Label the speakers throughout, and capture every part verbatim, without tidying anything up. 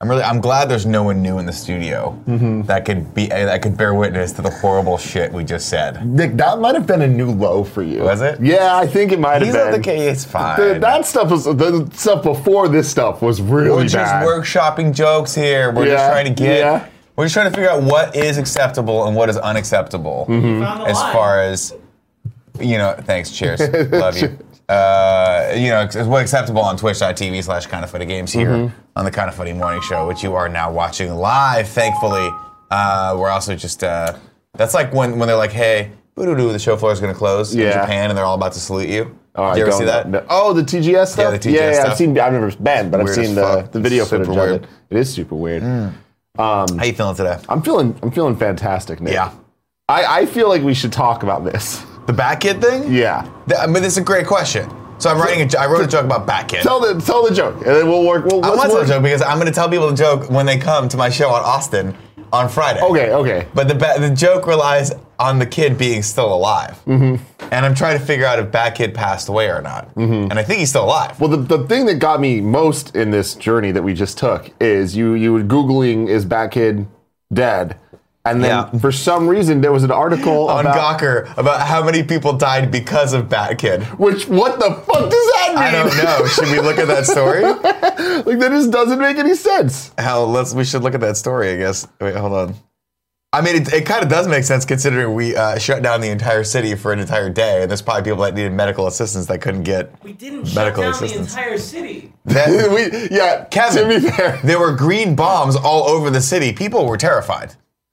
Speaker 1: I'm really. I'm glad there's no one new in the studio mm-hmm. that could be that could bear witness to the horrible shit we just said.
Speaker 2: Nick, that might have been a new low for you.
Speaker 1: Was it?
Speaker 2: Yeah, I think it might
Speaker 1: He's
Speaker 2: have been.
Speaker 1: Not the case. It's fine.
Speaker 2: The, that stuff was the stuff before this stuff was really
Speaker 1: We're just
Speaker 2: bad.
Speaker 1: workshopping jokes here. We're
Speaker 2: yeah,
Speaker 1: just trying to get.
Speaker 2: Yeah.
Speaker 1: We're just trying to figure out what is acceptable and what is unacceptable
Speaker 2: mm-hmm.
Speaker 1: as
Speaker 3: line.
Speaker 1: far as you know. Thanks. Cheers. Love you. Uh, you know, what's acceptable on twitch.tv slash kind of funny games here mm-hmm. on the Kind of Funny Morning Show, which you are now watching live, thankfully. Uh, we're also just, uh, that's like when, when they're like, hey, boo-doo-doo, the show floor is going to close yeah. in Japan, and they're all about to salute you.
Speaker 2: Oh,
Speaker 1: Did you ever see that?
Speaker 2: No. Oh, the T G S stuff?
Speaker 1: Yeah, the T G S
Speaker 2: yeah, yeah,
Speaker 1: stuff.
Speaker 2: I've seen, I've never been, but weird I've seen the, the video footage of it. It is super weird.
Speaker 1: Mm. Um, How you feeling today?
Speaker 2: I'm feeling, I'm feeling fantastic, Nick.
Speaker 1: Yeah.
Speaker 2: I, I feel like we should talk about this.
Speaker 1: The Bat Kid thing?
Speaker 2: Yeah.
Speaker 1: The, I mean, this is a great question. So I'm writing a, I wrote a joke about Bat Kid.
Speaker 2: Tell the tell the joke, and then we'll work. We'll,
Speaker 1: I want to tell
Speaker 2: work.
Speaker 1: the joke because I'm going to tell people the joke when they come to my show on Austin on Friday.
Speaker 2: Okay, okay.
Speaker 1: But the the joke relies on the kid being still alive. Mm-hmm. And I'm trying to figure out if Bat Kid passed away or not. Mm-hmm. And I think he's still alive.
Speaker 2: Well, the, the thing that got me most in this journey that we just took is you you were Googling, is Bat Kid dead? And then yeah. for some reason there was an article
Speaker 1: on
Speaker 2: about,
Speaker 1: Gawker about how many people died because of Bat Kid.
Speaker 2: Which, what the fuck does that mean?
Speaker 1: I don't know. Should we look at that story?
Speaker 2: Like, that just doesn't make any sense.
Speaker 1: Hell, let's. We should look at that story, I guess. Wait, hold on. I mean, it, it kind of does make sense considering we uh, shut down the entire city for an entire day, and there's probably people that needed medical assistance that couldn't get
Speaker 3: we didn't
Speaker 1: medical
Speaker 3: shut down
Speaker 1: assistance.
Speaker 3: the entire city.
Speaker 1: That,
Speaker 2: we, yeah,
Speaker 1: Kevin,
Speaker 2: to be fair,
Speaker 1: there were green bombs all over the city. People were terrified.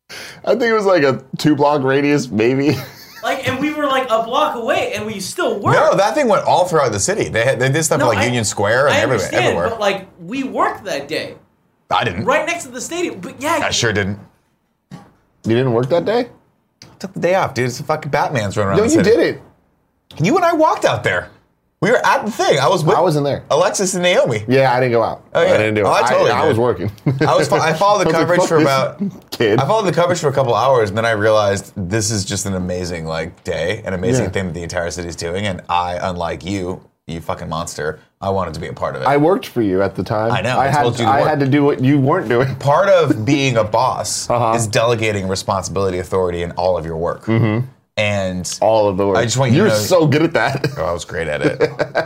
Speaker 2: I think it was like a two block radius, maybe.
Speaker 3: Like, and we were like a block away, and we still worked.
Speaker 1: No, that thing went all throughout the city. They had, they did stuff
Speaker 3: no,
Speaker 1: like
Speaker 3: I,
Speaker 1: Union Square and
Speaker 3: I
Speaker 1: everywhere.
Speaker 3: understand,
Speaker 1: everywhere.
Speaker 3: But like, we worked that day.
Speaker 1: I didn't.
Speaker 3: Right next to the stadium. But yeah,
Speaker 1: I sure didn't.
Speaker 2: You didn't work that day?
Speaker 1: I took the day off, dude. It's a fucking Batman's running around
Speaker 2: No,
Speaker 1: the
Speaker 2: you
Speaker 1: city.
Speaker 2: did it.
Speaker 1: You and I walked out there. We were at the thing. I was with
Speaker 2: I wasn't there.
Speaker 1: Alexis and Naomi.
Speaker 2: Yeah, I didn't go out.
Speaker 1: Oh, yeah.
Speaker 2: I didn't do it.
Speaker 1: Oh, I totally
Speaker 2: I, I
Speaker 1: did.
Speaker 2: was working.
Speaker 1: I was. I followed the
Speaker 2: I was like,
Speaker 1: coverage
Speaker 2: fuck
Speaker 1: for
Speaker 2: this
Speaker 1: about.
Speaker 2: Kid.
Speaker 1: I followed the coverage for a couple hours, and then I realized this is just an amazing like day, an amazing
Speaker 2: Yeah.
Speaker 1: thing that the entire city's doing, and I, unlike you, you fucking monster, I wanted to be a part of it.
Speaker 2: I worked for you at the time.
Speaker 1: I know,
Speaker 2: I,
Speaker 1: I
Speaker 2: had,
Speaker 1: told you to
Speaker 2: I
Speaker 1: work.
Speaker 2: had to do what you weren't doing.
Speaker 1: Part of being a boss
Speaker 2: Uh-huh.
Speaker 1: is delegating responsibility, authority in all of your work. Mm-hmm. And
Speaker 2: all of the work.
Speaker 1: I just want you
Speaker 2: You're
Speaker 1: to know,
Speaker 2: so good at that.
Speaker 1: Oh, I was great at it.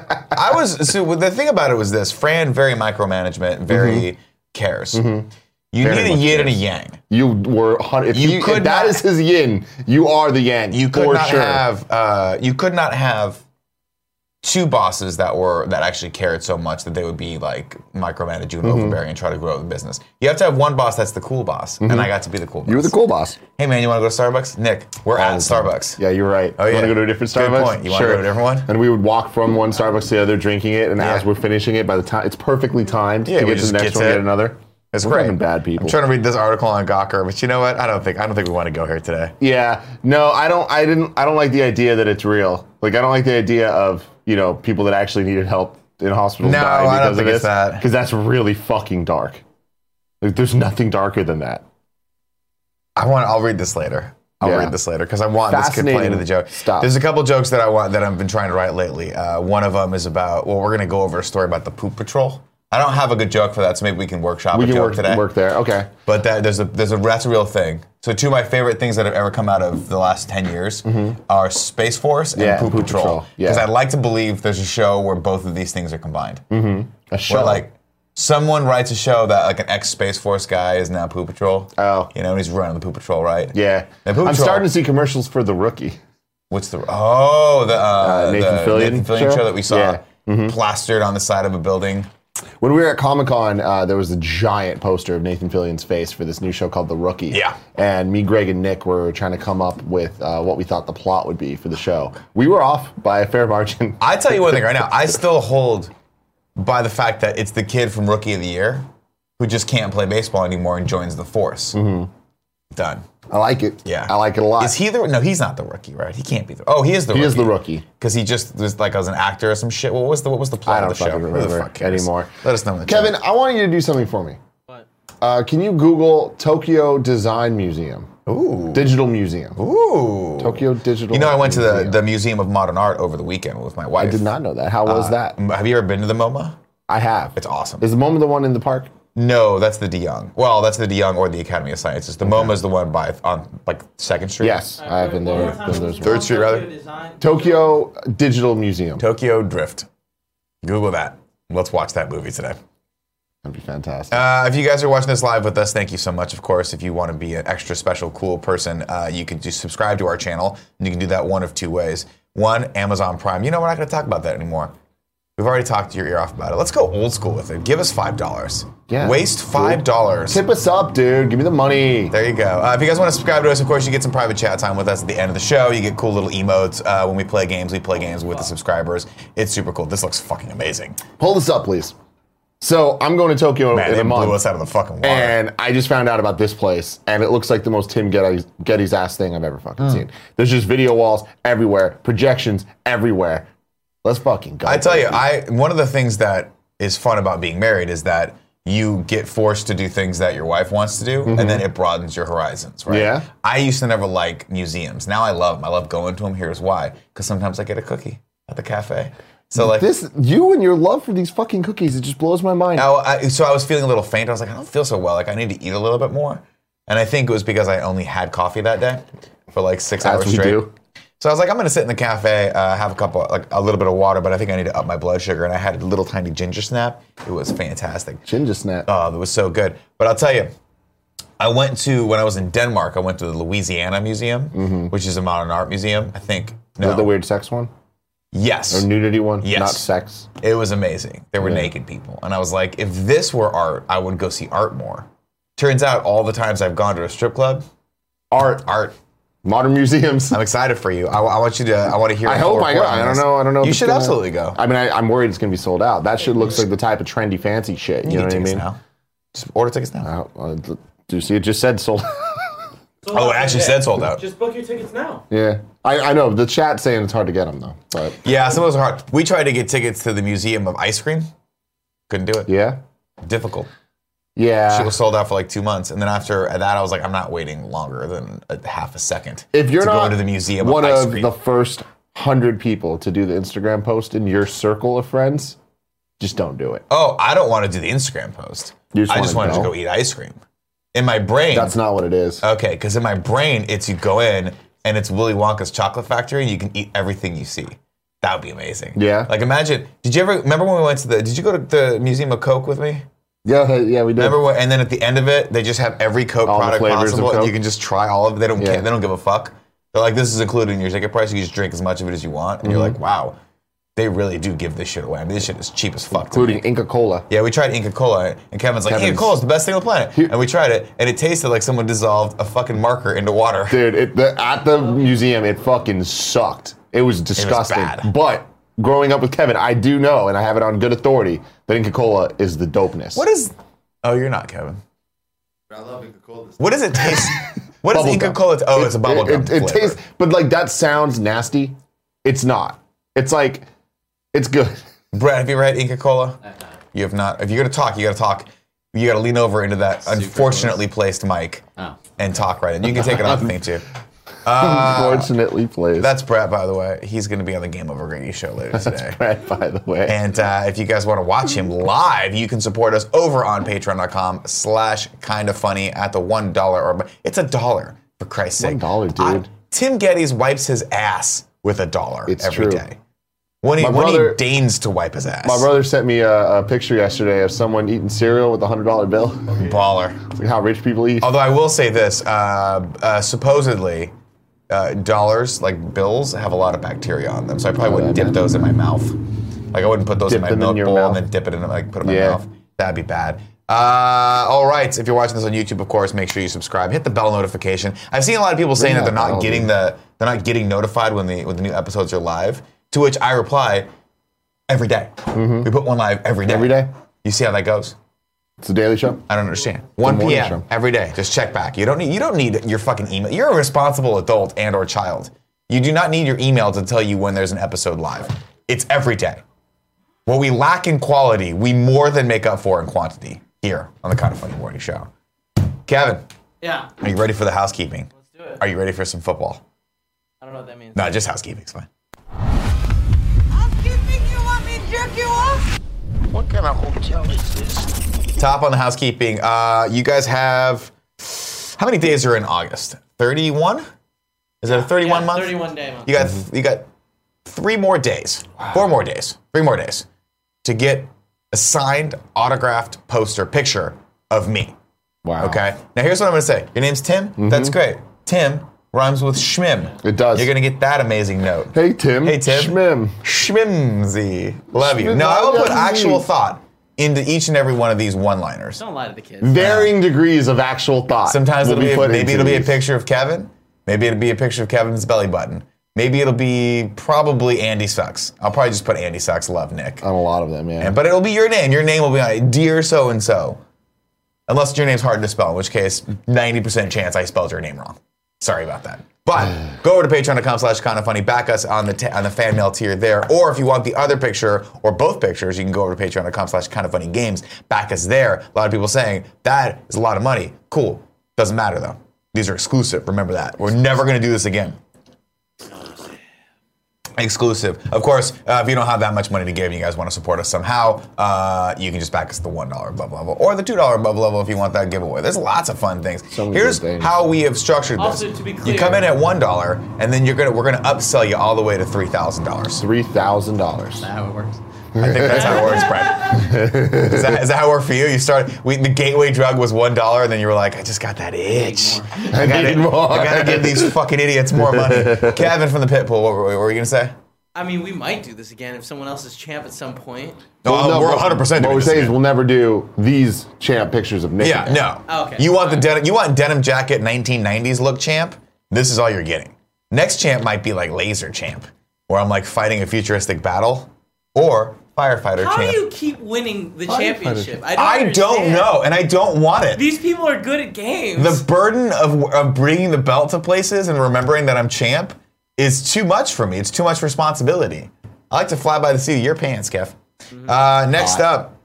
Speaker 1: I was. So the thing about it was this: Fran, very micromanagement, very mm-hmm. cares. Mm-hmm. You
Speaker 2: Very
Speaker 1: need a
Speaker 2: much
Speaker 1: yin
Speaker 2: cares.
Speaker 1: and a yang.
Speaker 2: You were. If,
Speaker 1: You
Speaker 2: you,
Speaker 1: could
Speaker 2: if that
Speaker 1: not-
Speaker 2: is his yin, you are the yang.
Speaker 1: You could
Speaker 2: for
Speaker 1: not
Speaker 2: sure.
Speaker 1: have. Uh, you could not have two bosses that were that actually cared so much that they would be like micromanage you and
Speaker 2: Mm-hmm.
Speaker 1: overbearing and try to grow the business. You have to have one boss that's the cool boss, and I got to be the cool boss.
Speaker 2: You were the cool boss.
Speaker 1: Hey man, you want to go to Starbucks? Nick, we're at Starbucks.
Speaker 2: Yeah, you're right.
Speaker 1: Oh,
Speaker 2: you
Speaker 1: yeah.
Speaker 2: want to go to a different
Speaker 1: Good
Speaker 2: Starbucks?
Speaker 1: point. You wanna
Speaker 2: sure.
Speaker 1: go to a different one?
Speaker 2: And we would walk from one Starbucks to the other, drinking it, and as
Speaker 1: Yeah.
Speaker 2: we're finishing it, by the time it's perfectly timed
Speaker 1: Yeah,
Speaker 2: to
Speaker 1: we
Speaker 2: get to
Speaker 1: just
Speaker 2: the next
Speaker 1: get
Speaker 2: one,
Speaker 1: to
Speaker 2: get
Speaker 1: it.
Speaker 2: another.
Speaker 1: It's
Speaker 2: We're
Speaker 1: great.
Speaker 2: fucking bad people.
Speaker 1: I'm trying to read this article on Gawker, but you know what? I don't think I don't think we want to go here today.
Speaker 2: Yeah, no, I don't. I didn't. I don't like the idea that it's real. Like, I don't like the idea of you know people that actually needed help in hospitals
Speaker 1: No,
Speaker 2: dying
Speaker 1: I don't
Speaker 2: because
Speaker 1: think
Speaker 2: of
Speaker 1: it's
Speaker 2: this.
Speaker 1: that.
Speaker 2: Because that's really fucking dark. Like, there's nothing darker than that.
Speaker 1: I want. I'll read this later. I'll
Speaker 2: Yeah.
Speaker 1: read this later because I want this could play
Speaker 2: Fascinating
Speaker 1: into the joke.
Speaker 2: stuff.
Speaker 1: There's a couple jokes that I want that I've been trying to write lately. Uh, one of them is about. Well, we're gonna go over a story about the poop patrol. I don't have a good joke for that, so maybe we can workshop
Speaker 2: We
Speaker 1: a
Speaker 2: can
Speaker 1: joke
Speaker 2: work
Speaker 1: today.
Speaker 2: work there. Okay.
Speaker 1: But that, there's a there's a that's a real thing. So two of my favorite things that have ever come out of the last ten years are Space Force and
Speaker 2: Yeah,
Speaker 1: Poop,
Speaker 2: Poop
Speaker 1: Patrol.
Speaker 2: Patrol. Yeah.
Speaker 1: Because I'd like to believe there's a show where both of these things are combined. Mm-hmm.
Speaker 2: A show.
Speaker 1: Where like someone writes a show that like an ex Space Force guy is now Poop Patrol.
Speaker 2: Oh.
Speaker 1: You know, and he's running the Poop Patrol, right?
Speaker 2: Yeah.
Speaker 1: The Poop
Speaker 2: I'm
Speaker 1: Patrol-
Speaker 2: starting to see commercials for The Rookie.
Speaker 1: What's the oh the uh,
Speaker 2: Uh, Nathan
Speaker 1: the
Speaker 2: Fillion
Speaker 1: Nathan Fillion
Speaker 2: show?
Speaker 1: show that we saw
Speaker 2: Yeah. Mm-hmm.
Speaker 1: plastered on the side of a building.
Speaker 2: When we were at Comic-Con, uh, there was a giant poster of Nathan Fillion's face for this new show called The Rookie.
Speaker 1: Yeah.
Speaker 2: And me, Greg, and Nick were trying to come up with uh, what we thought the plot would be for the show. We were off by a fair margin.
Speaker 1: I tell you one thing right now, I still hold by the fact that it's the kid from Rookie of the Year who just can't play baseball anymore and joins the Force. Mm-hmm. Done.
Speaker 2: I like it.
Speaker 1: Yeah.
Speaker 2: I like it a lot.
Speaker 1: Is he the? No, he's not the rookie, right? He can't be the. Oh, he is the.
Speaker 2: He
Speaker 1: rookie.
Speaker 2: is the rookie.
Speaker 1: Because he just was like as an actor or some shit. What was the What was the plot
Speaker 2: I don't
Speaker 1: of the show?
Speaker 2: fucking
Speaker 1: Who the
Speaker 2: remember
Speaker 1: fuck cares?
Speaker 2: anymore.
Speaker 1: Let us know in the
Speaker 2: Kevin,
Speaker 1: chat.
Speaker 2: I want you to do something for me.
Speaker 3: What?
Speaker 2: Uh, can you Google Tokyo Design Museum?
Speaker 1: Ooh.
Speaker 2: Digital Museum.
Speaker 1: Ooh.
Speaker 2: Tokyo Digital
Speaker 1: You know, I went to the,
Speaker 2: Museum.
Speaker 1: the Museum of Modern Art over the weekend with my wife.
Speaker 2: I did not know that. How was
Speaker 1: Uh,
Speaker 2: that?
Speaker 1: Have you ever been to the MoMA?
Speaker 2: I have.
Speaker 1: It's awesome.
Speaker 2: Is the MoMA the one in the park?
Speaker 1: No, that's the De Young. Well, that's the De Young or the Academy of Sciences. The okay. MoMA is the one by on like Second Street.
Speaker 2: Yes, right, I've been there. Been there
Speaker 1: Third Street, rather.
Speaker 3: Design.
Speaker 2: Tokyo Digital Museum.
Speaker 1: Tokyo Drift. Google that. Let's watch that movie today.
Speaker 2: That'd be fantastic.
Speaker 1: Uh, if you guys are watching this live with us, thank you so much. Of course, if you want to be an extra special, cool person, uh, you can just subscribe to our channel, and you can do that one of two ways. One, Amazon Prime. You know, we're not going to talk about that anymore. We've already talked your ear off about it. Let's go old school with it. Give us five dollars.
Speaker 2: Yeah.
Speaker 1: Waste five dollars.
Speaker 2: Tip us up, dude. Give me the money.
Speaker 1: There you go. Uh, if you guys want to subscribe to us, of course, you get some private chat time with us at the end of the show. You get cool little emotes. Uh, when we play games, we play games with the subscribers. It's super cool. This looks fucking amazing.
Speaker 2: Pull this up, please. So I'm going to Tokyo
Speaker 1: Man,
Speaker 2: in
Speaker 1: they
Speaker 2: a month.
Speaker 1: blew us out of the fucking water.
Speaker 2: And I just found out about this place, and it looks like the most Tim Geddes, Geddes ass thing I've ever fucking mm. seen. There's just video walls everywhere, projections everywhere. Let's fucking go.
Speaker 1: I tell you, I one of the things that is fun about being married is that you get forced to do things that your wife wants to do, mm-hmm. and then it broadens your horizons, right?
Speaker 2: Yeah.
Speaker 1: I used to never like museums. Now I love them. I love going to them. Here's why. Because sometimes I get a cookie at the cafe. So like
Speaker 2: this, you and your love for these fucking cookies, it just blows my mind.
Speaker 1: I, I, so I was feeling a little faint. I was like, I don't feel so well. Like I need to eat a little bit more. And I think it was because I only had coffee that day for like six
Speaker 2: As
Speaker 1: hours
Speaker 2: we
Speaker 1: straight.
Speaker 2: Do.
Speaker 1: So I was like, I'm gonna sit in the cafe, uh, have a couple, like a little bit of water, but I think I need to up my blood sugar. And I had a little tiny ginger snap. It was fantastic.
Speaker 2: Ginger snap.
Speaker 1: Oh, it was so good. But I'll tell you, I went to when I was in Denmark. I went to the Louisiana Museum, mm-hmm. which is a modern art museum. I think. No,
Speaker 2: the weird sex one.
Speaker 1: Yes.
Speaker 2: Or nudity one.
Speaker 1: Yes.
Speaker 2: Not sex.
Speaker 1: It was amazing. There were
Speaker 2: yeah.
Speaker 1: naked people, and I was like, if this were art, I would go see art more. Turns out, all the times I've gone to a strip club, art, art.
Speaker 2: Modern museums.
Speaker 1: I'm excited for you. I, I want you to. I want to hear.
Speaker 2: I hope I go. I don't know. I don't know.
Speaker 1: You should gonna, absolutely go.
Speaker 2: I mean, I, I'm worried it's going to be sold out. That shit looks like the type of trendy, fancy shit. You, you know what I mean? Now.
Speaker 1: Just order tickets now.
Speaker 2: Uh, uh, do you see? It just said sold.
Speaker 1: sold oh, it actually said sold out.
Speaker 3: Just book your tickets now.
Speaker 2: Yeah, I, I know. The chat's saying it's hard to get them though. But
Speaker 1: yeah, some of those are hard. We tried to get tickets to the Museum of Ice Cream. Couldn't do it.
Speaker 2: Yeah.
Speaker 1: Difficult.
Speaker 2: Yeah.
Speaker 1: She was sold out for like two months. And then after that, I was like, I'm not waiting longer than a half a second
Speaker 2: if you're
Speaker 1: to
Speaker 2: not
Speaker 1: go to the Museum
Speaker 2: one
Speaker 1: of Ice
Speaker 2: of
Speaker 1: Cream.
Speaker 2: the first hundred people to do the Instagram post in your circle of friends, just don't do it.
Speaker 1: Oh, I don't want to do the Instagram post.
Speaker 2: You just
Speaker 1: I just wanted
Speaker 2: go?
Speaker 1: to go eat ice cream. In my brain.
Speaker 2: That's not what it is.
Speaker 1: Okay, because in my brain, it's you go in and it's Willy Wonka's chocolate factory and you can eat everything you see. That would be amazing.
Speaker 2: Yeah.
Speaker 1: Like imagine, did you ever, remember when we went to the, did you go to the Museum of Coke with me?
Speaker 2: Yeah, yeah, we did.
Speaker 1: Remember when, and then at the end of it, they just have every Coke
Speaker 2: all
Speaker 1: product
Speaker 2: the
Speaker 1: possible,
Speaker 2: Coke.
Speaker 1: and you can just try all of it. They don't
Speaker 2: yeah.
Speaker 1: care. They don't give a fuck. They're like, this is included in your ticket price. You can just drink as much of it as you want, and mm-hmm. you're like, wow, they really do give this shit away. I mean, this shit is cheap as fuck.
Speaker 2: Including Inca Cola.
Speaker 1: Yeah, we tried Inca Cola, and Kevin's like,
Speaker 2: Kevin's,
Speaker 1: Inca Cola is the best thing on the planet.
Speaker 2: Here,
Speaker 1: and we tried it, and it tasted like someone dissolved a fucking marker into water.
Speaker 2: Dude, it, the, at the museum, it fucking sucked. It was disgusting.
Speaker 1: It was bad.
Speaker 2: But growing up with Kevin, I do know, and I have it on good authority, that Inca Cola is the dopeness.
Speaker 1: What is? Oh, you're not Kevin.
Speaker 4: I love Inca Cola.
Speaker 1: What does it taste? What does Inca Cola? Oh, it's a bubble gum
Speaker 2: It, it, it tastes, but like that sounds nasty. It's not. It's like, it's good.
Speaker 1: Brett, have you ever had Inca Cola? You have not. If you're gonna talk, you gotta talk. You gotta lean over into that Super unfortunately close. placed mic
Speaker 4: oh.
Speaker 1: and talk right in. You can take it off the thing too. Uh,
Speaker 2: Unfortunately placed.
Speaker 1: That's Brett, by the way. He's going to be on the Game Over Grady show later today.
Speaker 2: That's Brett, by the way.
Speaker 1: And uh, if you guys want to watch him live, you can support us over on patreon.com slash kind of funny at the one dollar or it's a dollar for Christ's sake.
Speaker 2: One dollar, dude.
Speaker 1: I, Tim Geddes wipes his ass with a dollar
Speaker 2: it's
Speaker 1: every
Speaker 2: true.
Speaker 1: day. When he,
Speaker 2: my
Speaker 1: when
Speaker 2: brother,
Speaker 1: he deigns to wipe his ass.
Speaker 2: My brother sent me a, a picture yesterday of someone eating cereal with a hundred dollar bill.
Speaker 1: Baller.
Speaker 2: It's like how rich people eat.
Speaker 1: Although I will say this, uh, uh, supposedly. Uh, dollars, like bills, have a lot of bacteria on them, so I probably
Speaker 2: oh,
Speaker 1: wouldn't dip those in my mouth. Like I wouldn't put those
Speaker 2: dip
Speaker 1: in my
Speaker 2: them
Speaker 1: milk
Speaker 2: in your
Speaker 1: bowl
Speaker 2: mouth.
Speaker 1: and then dip it in, like put it in
Speaker 2: yeah.
Speaker 1: my mouth. That'd be bad. Uh, all right, if you're watching this on YouTube, of course, make sure you subscribe. Hit the bell notification. I've seen a lot of people saying that they're not getting the they're not getting notified when the when the new episodes are live. To which I reply, every day. Mm-hmm. We put one live every day.
Speaker 2: Every day.
Speaker 1: You see how that goes?
Speaker 2: It's a daily show.
Speaker 1: I don't understand. one p.m. every day. Just check back. You don't need you don't need your fucking email. You're a responsible adult and or child. You do not need your email to tell you when there's an episode live. It's every day. What we lack in quality, we more than make up for in quantity here on the Kind of Funny Morning Show. Kevin.
Speaker 3: Yeah.
Speaker 1: Are you ready for the housekeeping?
Speaker 3: Let's do it.
Speaker 1: Are you ready for some football?
Speaker 3: I don't know what that means.
Speaker 1: No, just housekeeping. It's fine.
Speaker 5: Housekeeping? You want me to jerk you off?
Speaker 6: What kind of hotel is this?
Speaker 1: top on the housekeeping. Uh, you guys have how many days are in August? thirty-one? Is it a thirty-one
Speaker 3: Yeah,
Speaker 1: month?
Speaker 3: thirty-one day month.
Speaker 1: You got you got three more days, four more days, three more days to get a signed, autographed poster picture of me.
Speaker 2: Wow.
Speaker 1: Okay. Now here's what I'm gonna say. Your name's Tim.
Speaker 2: Mm-hmm.
Speaker 1: That's great. Tim rhymes with Schmim.
Speaker 2: It does.
Speaker 1: You're gonna get that amazing note.
Speaker 2: Hey, Tim.
Speaker 1: Hey, Tim.
Speaker 2: Schmim.
Speaker 1: Schmimsy. Love you.
Speaker 2: Schmim-
Speaker 1: No, I will put
Speaker 2: Schmimsy.
Speaker 1: actual thought into each and every one of these one-liners.
Speaker 3: Don't lie to the kids.
Speaker 2: Varying degrees of actual thought.
Speaker 1: Sometimes
Speaker 2: will
Speaker 1: it'll be,
Speaker 2: put
Speaker 1: maybe
Speaker 2: into
Speaker 1: it'll be a
Speaker 2: these.
Speaker 1: picture of Kevin. Maybe it'll be a picture of Kevin's belly button. Maybe it'll be probably Andy Sucks. I'll probably just put Andy Sucks. Love Nick.
Speaker 2: On a lot of them, yeah.
Speaker 1: And, but it'll be your name. Your name will be on it. Dear so and so. Unless your name's hard to spell, in which case ninety percent chance I spelled your name wrong. Sorry about that. But go over to patreon.com slash kind of funny. Back us on the t- on the fan mail tier there. Or if you want the other picture or both pictures, you can go over to patreon.com slash kind of funny games. Back us there. A lot of people saying that is a lot of money. Cool. Doesn't matter though. These are exclusive. Remember that. We're never going to do this again. Exclusive. Of course, uh, if you don't have that much money to give and you guys want to support us somehow, uh, you can just back us at the one dollar above level or the two dollar above level if you want that giveaway. There's lots of fun things.
Speaker 2: So many
Speaker 1: Here's
Speaker 2: good things.
Speaker 1: how we have structured this.
Speaker 3: Also, to be
Speaker 1: you
Speaker 3: clear-
Speaker 1: come in at one dollar and then you're gonna we're going to upsell you all the way to three thousand dollars.
Speaker 2: three thousand dollars.
Speaker 3: Is that how it works?
Speaker 1: I think that's how it works, Brett. Is that, is that how it worked for you? You started, we, the gateway drug was one dollar and then you were like, I just got that itch. I gotta,
Speaker 2: need more.
Speaker 1: I gotta give these fucking idiots more money. Kevin from the Pitbull, what were, what were you going to say?
Speaker 3: I mean, we might do this again if someone else is champ at some point.
Speaker 1: No,
Speaker 2: Well,
Speaker 1: we're
Speaker 2: what-
Speaker 1: one hundred percent
Speaker 2: What
Speaker 1: doing
Speaker 2: we're
Speaker 1: this
Speaker 2: saying is
Speaker 1: again.
Speaker 2: we'll never do these champ pictures of Nick.
Speaker 1: Yeah,
Speaker 2: again.
Speaker 1: no.
Speaker 3: Oh, okay.
Speaker 1: You want the denim, you want denim jacket nineteen nineties look champ? This is all you're getting. Next champ might be like laser champ, where I'm like fighting a futuristic battle, or firefighter
Speaker 3: How
Speaker 1: champ.
Speaker 3: do you keep winning the championship? I don't,
Speaker 1: I don't
Speaker 3: understand.
Speaker 1: know, and I don't want it.
Speaker 3: These people are good at games.
Speaker 1: The burden of, of bringing the belt to places and remembering that I'm champ is too much for me. It's too much responsibility. I like to fly by the seat of your pants, Kev.
Speaker 3: Mm-hmm.
Speaker 1: Uh, next up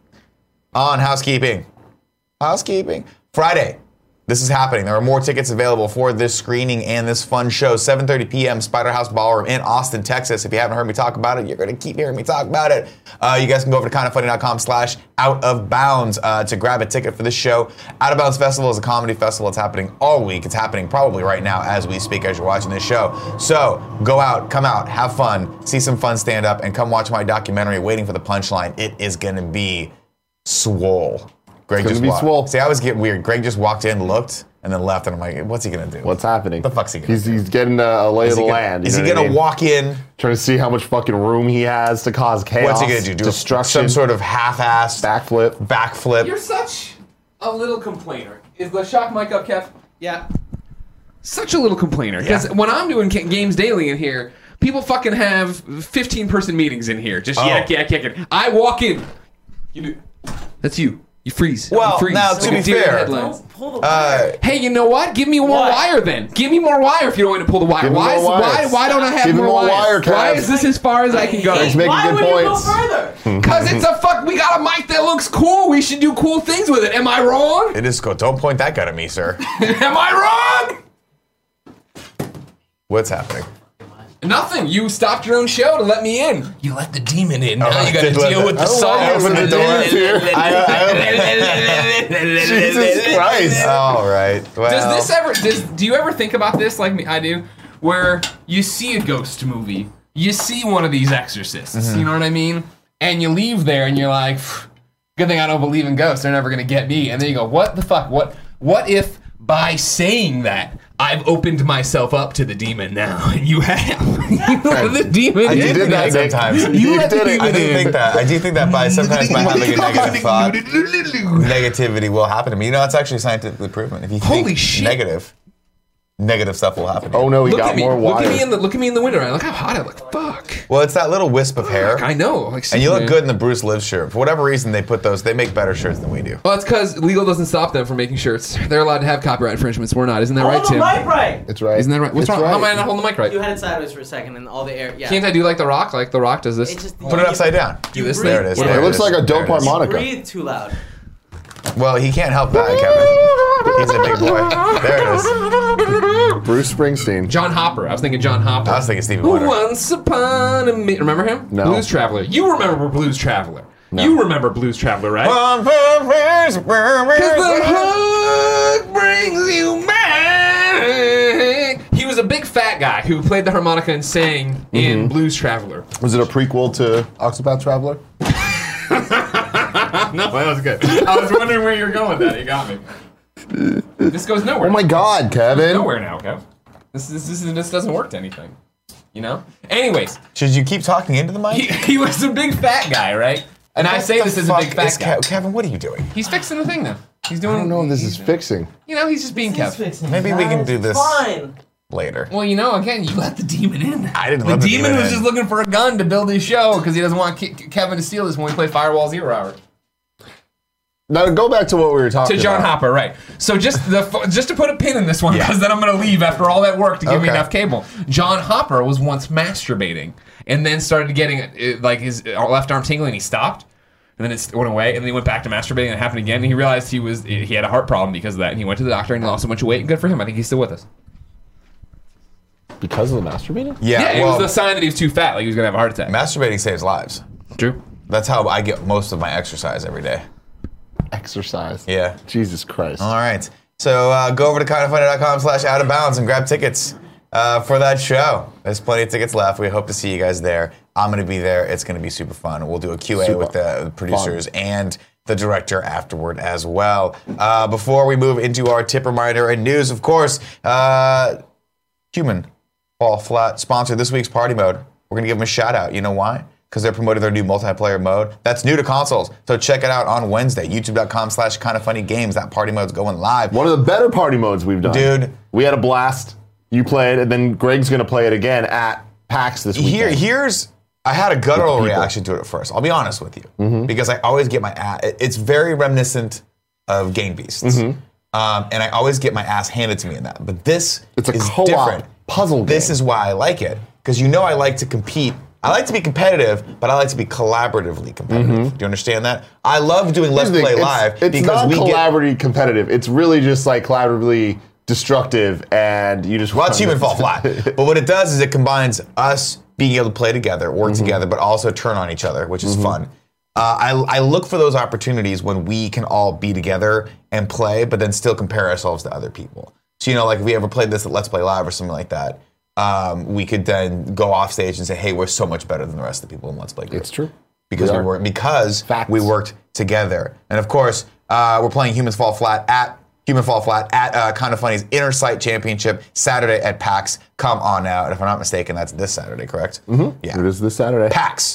Speaker 1: on housekeeping. Housekeeping. Friday. This is happening. There are more tickets available for this screening and this fun show. seven thirty p.m. Spider House Ballroom in Austin, Texas. If you haven't heard me talk about it, you're going to keep hearing me talk about it. Uh, you guys can go over to kindoffunny.com slash out of bounds uh, to grab a ticket for this show. Out of Bounds Festival is a comedy festival. It's happening all week. It's happening probably right now as we speak, as you're watching this show. So go out, come out, have fun, see some fun stand up, and come watch my documentary, Waiting for the Punchline. It is going to be swole. Greg
Speaker 2: It's
Speaker 1: just
Speaker 2: gonna be
Speaker 1: walked.
Speaker 2: swole.
Speaker 1: See, I always get weird. Greg just walked in, looked, and then left, and I'm like, what's he gonna do?
Speaker 2: What's happening?
Speaker 1: The fuck's he gonna
Speaker 2: he's,
Speaker 1: do?
Speaker 2: He's getting a, a lay
Speaker 1: Is
Speaker 2: of
Speaker 1: he
Speaker 2: the
Speaker 1: gonna,
Speaker 2: land. you
Speaker 1: is he
Speaker 2: know what
Speaker 1: gonna
Speaker 2: I mean?
Speaker 1: walk in?
Speaker 2: Trying to see how much fucking room he has to cause chaos.
Speaker 1: What's he gonna do? Do
Speaker 2: destruction?
Speaker 1: some sort of half-assed
Speaker 2: backflip?
Speaker 1: backflip?
Speaker 5: You're such a little complainer. Is the shock mic up, Kev?
Speaker 3: yeah.
Speaker 5: Such a little complainer. Because
Speaker 1: Yeah.
Speaker 5: when I'm doing ca- games daily in here, people fucking have fifteen person meetings in here. Just
Speaker 1: Oh.
Speaker 5: yak, yak, yak, yak. I walk in. You do. That's you. You freeze.
Speaker 1: Well,
Speaker 5: you freeze.
Speaker 1: now, to
Speaker 5: Like
Speaker 1: be
Speaker 5: a deer in
Speaker 1: fair-
Speaker 5: headlights.
Speaker 3: Don't pull the
Speaker 1: Uh,
Speaker 3: wire.
Speaker 5: Hey, you know what? Give me more
Speaker 3: What?
Speaker 5: wire then. Give me more wire if you don't want to pull the wire.
Speaker 2: Give me
Speaker 5: Why,
Speaker 2: more
Speaker 5: is, why,
Speaker 2: wires.
Speaker 5: why don't I have
Speaker 2: Give me
Speaker 5: more,
Speaker 2: more
Speaker 5: wires?
Speaker 2: wire,
Speaker 5: Why
Speaker 2: Kev.
Speaker 5: is this as far as I can go?
Speaker 2: He's making
Speaker 3: Why
Speaker 2: good
Speaker 3: would you go
Speaker 2: points.
Speaker 3: further?
Speaker 5: Because it's a fuck. We got a mic that looks cool. We should do cool things with it. Am I wrong?
Speaker 1: it is cool. Don't point that gun at me, sir.
Speaker 5: Am I wrong?
Speaker 1: What's happening?
Speaker 5: Nothing. You stopped your own show to let me in. You let the demon in. Now
Speaker 1: Oh,
Speaker 5: you got to
Speaker 1: I did let
Speaker 5: deal
Speaker 1: the-
Speaker 5: with the
Speaker 2: I don't
Speaker 5: song.
Speaker 2: like it when the demon's here.
Speaker 1: I,
Speaker 2: Jesus Christ.
Speaker 1: All right. Well,
Speaker 5: Does this ever? Does do you ever think about this like me? I do, where you see a ghost movie, you see one of these exorcists.
Speaker 1: Mm-hmm.
Speaker 5: You know what I mean? And you leave there, and you're like, "Good thing I don't believe in ghosts. They're never gonna get me." And then you go, "What the fuck? What? What if by saying that I've opened myself up to the demon now?" And you have. You let the demon
Speaker 1: I
Speaker 5: in.
Speaker 1: do think that
Speaker 2: Nick.
Speaker 1: sometimes.
Speaker 5: You
Speaker 2: You
Speaker 5: let the
Speaker 2: did it.
Speaker 5: demon
Speaker 1: I do
Speaker 5: in.
Speaker 1: think that. I do think that by sometimes by having a negative thought, negativity will happen to me. You know, it's actually scientifically proven. If you think
Speaker 5: Holy shit.
Speaker 1: negative, negative stuff will happen to you.
Speaker 2: Oh no, he
Speaker 5: Look
Speaker 2: got
Speaker 5: at me.
Speaker 2: more
Speaker 5: Look
Speaker 2: wire.
Speaker 5: at me in the look at me in the window. Right? Look how hot I look. Fuck.
Speaker 1: Well, it's that little wisp of hair.
Speaker 5: I know. Like,
Speaker 1: And you look
Speaker 5: Superman.
Speaker 1: good in the Bruce Live shirt. For whatever reason, they put those. They make better shirts than we do.
Speaker 5: Well, it's because legal doesn't stop them from making shirts. They're allowed to have copyright infringements. We're not. Isn't that right,
Speaker 3: Hold the
Speaker 5: Tim?
Speaker 3: mic right.
Speaker 2: It's right.
Speaker 5: Isn't that right? What's
Speaker 2: It's
Speaker 5: wrong? How am I
Speaker 2: right.
Speaker 5: not holding the mic right?
Speaker 3: You had it sideways for a second and all the air. Yeah.
Speaker 5: Can't I do like The Rock? Like The Rock does this?
Speaker 3: It just
Speaker 1: Put it upside down.
Speaker 5: do this
Speaker 3: breathe-
Speaker 5: thing?
Speaker 1: There it is.
Speaker 3: Yeah.
Speaker 1: There
Speaker 2: It looks
Speaker 1: is.
Speaker 2: like a
Speaker 1: There
Speaker 2: dope
Speaker 1: it is.
Speaker 2: harmonica.
Speaker 3: Breathe too loud.
Speaker 1: Well, he can't help that, Kevin. He's a big boy. There it is.
Speaker 2: Bruce Springsteen.
Speaker 5: John Hopper. I was thinking John Hopper.
Speaker 1: I was thinking Stevie Wonder.
Speaker 5: Once upon a minute. Remember him?
Speaker 2: No.
Speaker 5: Blues Traveler. You remember Blues Traveler.
Speaker 2: No.
Speaker 5: You remember Blues Traveler, right?
Speaker 1: Cause
Speaker 5: the hook brings you back. He was a big fat guy who played the harmonica and sang
Speaker 2: Mm-hmm.
Speaker 5: in Blues Traveler.
Speaker 2: Was it a prequel to Octopath Traveler?
Speaker 5: No, that was good. I was wondering where you were going with that. You got me. This goes nowhere.
Speaker 2: Oh my God, Kevin!
Speaker 5: Nowhere now, Kev. This this this, this doesn't work to anything. You know. Anyways,
Speaker 1: should you keep talking into the mic?
Speaker 5: he, he was a big fat guy, right? And I say
Speaker 1: What
Speaker 5: this
Speaker 1: the
Speaker 5: as a big
Speaker 1: fuck
Speaker 5: fat
Speaker 1: is
Speaker 5: guy.
Speaker 1: Ke- Kevin, what are you doing?
Speaker 5: He's fixing the thing now. He's doing.
Speaker 2: I don't know if this is
Speaker 5: he's-
Speaker 2: fixing.
Speaker 5: You know, he's just being
Speaker 3: He's
Speaker 5: Kev.
Speaker 3: fixing
Speaker 1: Maybe
Speaker 3: it,
Speaker 1: we can
Speaker 3: guys.
Speaker 1: do
Speaker 3: It's
Speaker 1: this.
Speaker 3: Fine.
Speaker 1: Later.
Speaker 5: Well, you know, again, you let the demon in.
Speaker 1: I didn't
Speaker 5: The
Speaker 1: let the
Speaker 5: demon
Speaker 1: demon
Speaker 5: was
Speaker 1: in.
Speaker 5: just looking for a gun to build his show because he doesn't want Ke- Kevin to steal this when we play Firewall Zero Hour.
Speaker 2: Now go back to what we were talking
Speaker 5: To John
Speaker 2: about.
Speaker 5: Hopper, right? So just the just to put a pin in this one,
Speaker 1: Yeah.
Speaker 5: because then I'm going to leave after all that work to give me
Speaker 1: Okay.
Speaker 5: enough cable. John Hopper was once masturbating and then started getting uh, like his left arm tingling. And he stopped, and then it went away, and then he went back to masturbating, and it happened again. And he realized he was he had a heart problem because of that, and he went to the doctor and lost a bunch of weight. And good for him. I think he's still with us.
Speaker 2: Because of the masturbating?
Speaker 1: Yeah,
Speaker 5: Yeah, it
Speaker 1: well,
Speaker 5: was a sign that he was too fat, like he was going to have a heart attack.
Speaker 1: masturbating saves lives.
Speaker 5: True.
Speaker 1: That's how I get most of my exercise every day.
Speaker 2: Exercise.
Speaker 1: Yeah.
Speaker 2: Jesus Christ.
Speaker 1: All right. So uh, go over to kindafunny.com slash out of bounds and grab tickets uh, for that show. There's plenty of tickets left. We hope to see you guys there. I'm going to be there. It's going to be super fun. We'll do a Q A
Speaker 2: Super
Speaker 1: with the producers
Speaker 2: fun.
Speaker 1: and the director afterward as well. Uh, before we move into our tip reminder and news, of course, uh, Human Fall Flat sponsored this week's party mode. We're going to give them a shout out. You know why? Because they're promoting their new multiplayer mode. That's new to consoles. So check it out on Wednesday. YouTube.com slash kind of funny games. That party mode's going live.
Speaker 2: One of the better party modes we've done.
Speaker 1: Dude.
Speaker 2: We had a blast. You played, and then Greg's going to play it again at PAX this weekend.
Speaker 1: Here, here's I had a guttural
Speaker 2: With people.
Speaker 1: reaction to it at first. I'll be honest with you, because I always get my ass. It's very reminiscent of Gang Beasts, um, and I always get my ass handed to me in that. But this
Speaker 2: It's a
Speaker 1: is
Speaker 2: co-op
Speaker 1: different.
Speaker 2: puzzle game.
Speaker 1: This is why I like it, because you know I like to compete. I like to be competitive, but I like to be collaboratively competitive. Do you understand that? I love doing Let's
Speaker 2: Here's the
Speaker 1: Play
Speaker 2: thing,
Speaker 1: Live
Speaker 2: It's, it's
Speaker 1: because
Speaker 2: not
Speaker 1: we get.
Speaker 2: collaboratively competitive. It's really just like collaboratively destructive, and you just
Speaker 1: Well, that's
Speaker 2: want
Speaker 1: Human Fall Flat. But what it does is it combines us being able to play together, work
Speaker 2: Mm-hmm.
Speaker 1: together, but also turn on each other, which is fun. Uh, I, I look for those opportunities when we can all be together and play, but then still compare ourselves to other people. So, you know, like if we ever played this at Let's Play Live or something like that, um, we could then go off stage and say, hey, we're so much better than the rest of the people in Let's Play Group.
Speaker 2: It's true.
Speaker 1: Because
Speaker 2: We
Speaker 1: we,
Speaker 2: are.
Speaker 1: were because
Speaker 2: Facts.
Speaker 1: we worked together. And of course, uh, we're playing Humans Fall Flat at Human Fall Flat at uh, Kind of Funny's Inner Sight Championship Saturday at PAX. Come on out. And if I'm not mistaken, that's this Saturday, correct? Mm-hmm. Yeah.
Speaker 2: It is this Saturday.
Speaker 1: PAX.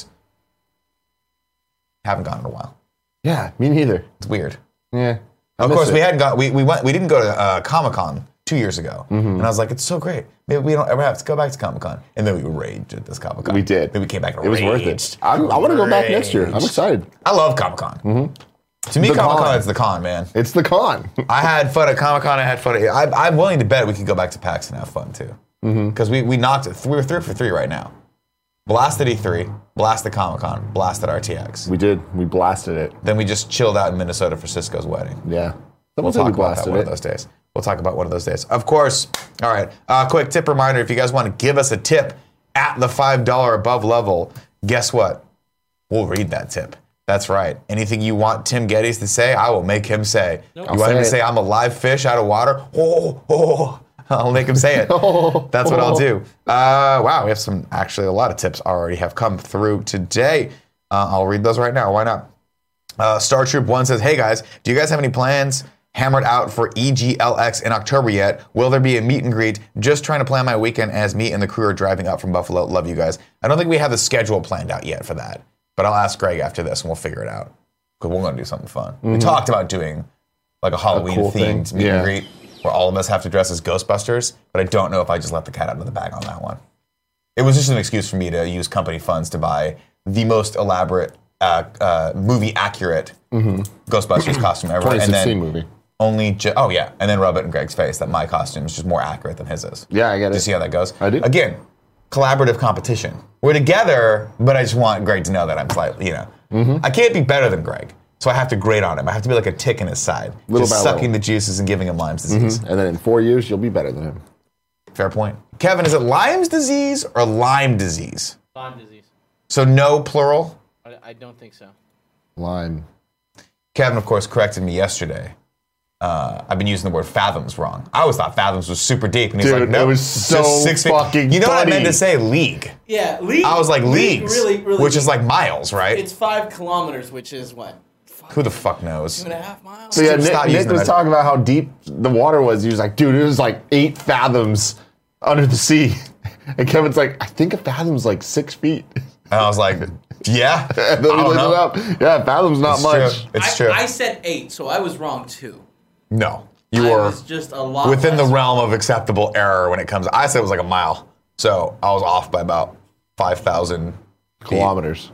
Speaker 1: Haven't gone in a while.
Speaker 2: Yeah, me neither.
Speaker 1: It's weird.
Speaker 2: Yeah. I
Speaker 1: Of
Speaker 2: miss
Speaker 1: course,
Speaker 2: it.
Speaker 1: we hadn't got we we went we didn't go to uh, Comic Con two years ago,
Speaker 2: Mm-hmm.
Speaker 1: and I was like, it's so great. Maybe we don't ever have to go back to Comic Con. And then we raged at this Comic Con.
Speaker 2: We did.
Speaker 1: Then we came back and
Speaker 2: It was worth
Speaker 1: raged.
Speaker 2: it. I'm, I want to go back next year. I'm
Speaker 1: Raged.
Speaker 2: excited.
Speaker 1: I love Comic Con. Mm-hmm. To me,
Speaker 2: The
Speaker 1: Comic
Speaker 2: con.
Speaker 1: Con is the con, man.
Speaker 2: It's the con.
Speaker 1: I had fun at Comic Con. I had fun. At, I, I'm willing to bet we could go back to PAX and have fun too. Because we we knocked it. We were three for three right now. Blasted E three, blasted Comic Con, blasted R T X.
Speaker 2: We did. We blasted it.
Speaker 1: Then we just chilled out in Minnesota for Cisco's wedding.
Speaker 2: Yeah.
Speaker 1: We'll
Speaker 2: Someone said
Speaker 1: talk
Speaker 2: we
Speaker 1: about that
Speaker 2: blasted
Speaker 1: one of
Speaker 2: it.
Speaker 1: those days. We'll talk about one of those days. Of course. All right. Uh, quick tip reminder: if you guys want to give us a tip at the five dollar above level, guess what? We'll read that tip. That's right. Anything you want Tim Geddes to say, I will make him say. You
Speaker 2: I'll
Speaker 1: want him
Speaker 2: say
Speaker 1: to
Speaker 2: it.
Speaker 1: say, I'm a live fish out of water? Oh, oh. I'll make him say it. That's what I'll do. Uh, wow, we have some, actually, a lot of tips already have come through today. Uh, I'll read those right now. Why not? Uh, Star Troop one says, hey guys, do you guys have any plans hammered out for E G L X in October yet? Will there be a meet and greet? Just trying to plan my weekend as me and the crew are driving up from Buffalo. Love you guys. I don't think we have the schedule planned out yet for that, but I'll ask Greg after this and we'll figure it out. Because we're going to do something fun. We talked about doing like a Halloween
Speaker 2: cool thing.
Speaker 1: themed meet
Speaker 2: Yeah.
Speaker 1: and greet where all of us have to dress as Ghostbusters, but I don't know if I just let the cat out of the bag on that one. It was just an excuse for me to use company funds to buy the most elaborate, uh, uh, movie-accurate Ghostbusters costume ever.
Speaker 2: twenty
Speaker 1: and
Speaker 2: sixteen
Speaker 1: then
Speaker 2: movie.
Speaker 1: only, ju- oh yeah, and then rub it in Greg's face that my costume is just more accurate than his is.
Speaker 2: Yeah, I get
Speaker 1: Do you
Speaker 2: it.
Speaker 1: see how that goes?
Speaker 2: I do.
Speaker 1: Again, collaborative competition. We're together, but I just want Greg to know that I'm slightly, you know.
Speaker 2: Mm-hmm.
Speaker 1: I can't be better than Greg, so I have to grate on him. I have to be like a tick in his side,
Speaker 2: Little
Speaker 1: just
Speaker 2: by
Speaker 1: sucking
Speaker 2: little.
Speaker 1: the juices and giving him Lyme's disease.
Speaker 2: And then in four years, you'll be better than him.
Speaker 1: Fair point. Kevin, is it Lyme's disease or Lyme disease?
Speaker 3: Lyme disease.
Speaker 1: So no plural?
Speaker 3: I, I don't think so.
Speaker 2: Line.
Speaker 1: Kevin, of course, corrected me yesterday. Uh, I've been using the word fathoms wrong. I always thought fathoms was super deep, and he's
Speaker 2: Dude,
Speaker 1: like, no,
Speaker 2: it was
Speaker 1: it's
Speaker 2: so
Speaker 1: just six feet.
Speaker 2: fucking
Speaker 1: You know what I
Speaker 2: funny.
Speaker 1: meant to say? League.
Speaker 3: Yeah, league.
Speaker 1: I was like
Speaker 3: league,
Speaker 1: leagues,
Speaker 3: really, really.
Speaker 1: which is like miles, right?
Speaker 3: It's five kilometers, which is what?
Speaker 1: Who the fuck knows?
Speaker 3: Two and a half miles.
Speaker 2: So yeah, Nick,
Speaker 1: Stop
Speaker 2: Nick
Speaker 1: using
Speaker 2: was
Speaker 1: that.
Speaker 2: talking about how deep the water was. He was like, dude, it was like eight fathoms under the sea. And Kevin's like, I think a fathom's like six feet.
Speaker 1: And I was like, yeah, I
Speaker 2: And then we
Speaker 1: don't
Speaker 2: looked
Speaker 1: know.
Speaker 2: it up. Yeah, fathom's not
Speaker 1: It's
Speaker 2: much.
Speaker 1: true. It's
Speaker 3: I,
Speaker 1: true.
Speaker 3: I said eight, so I was wrong too.
Speaker 1: no, you
Speaker 3: I
Speaker 1: were
Speaker 3: was just a lot
Speaker 1: within the
Speaker 3: less.
Speaker 1: realm of acceptable error when it comes. I said it was like a mile, so I was off by about five thousand
Speaker 2: Kilometers.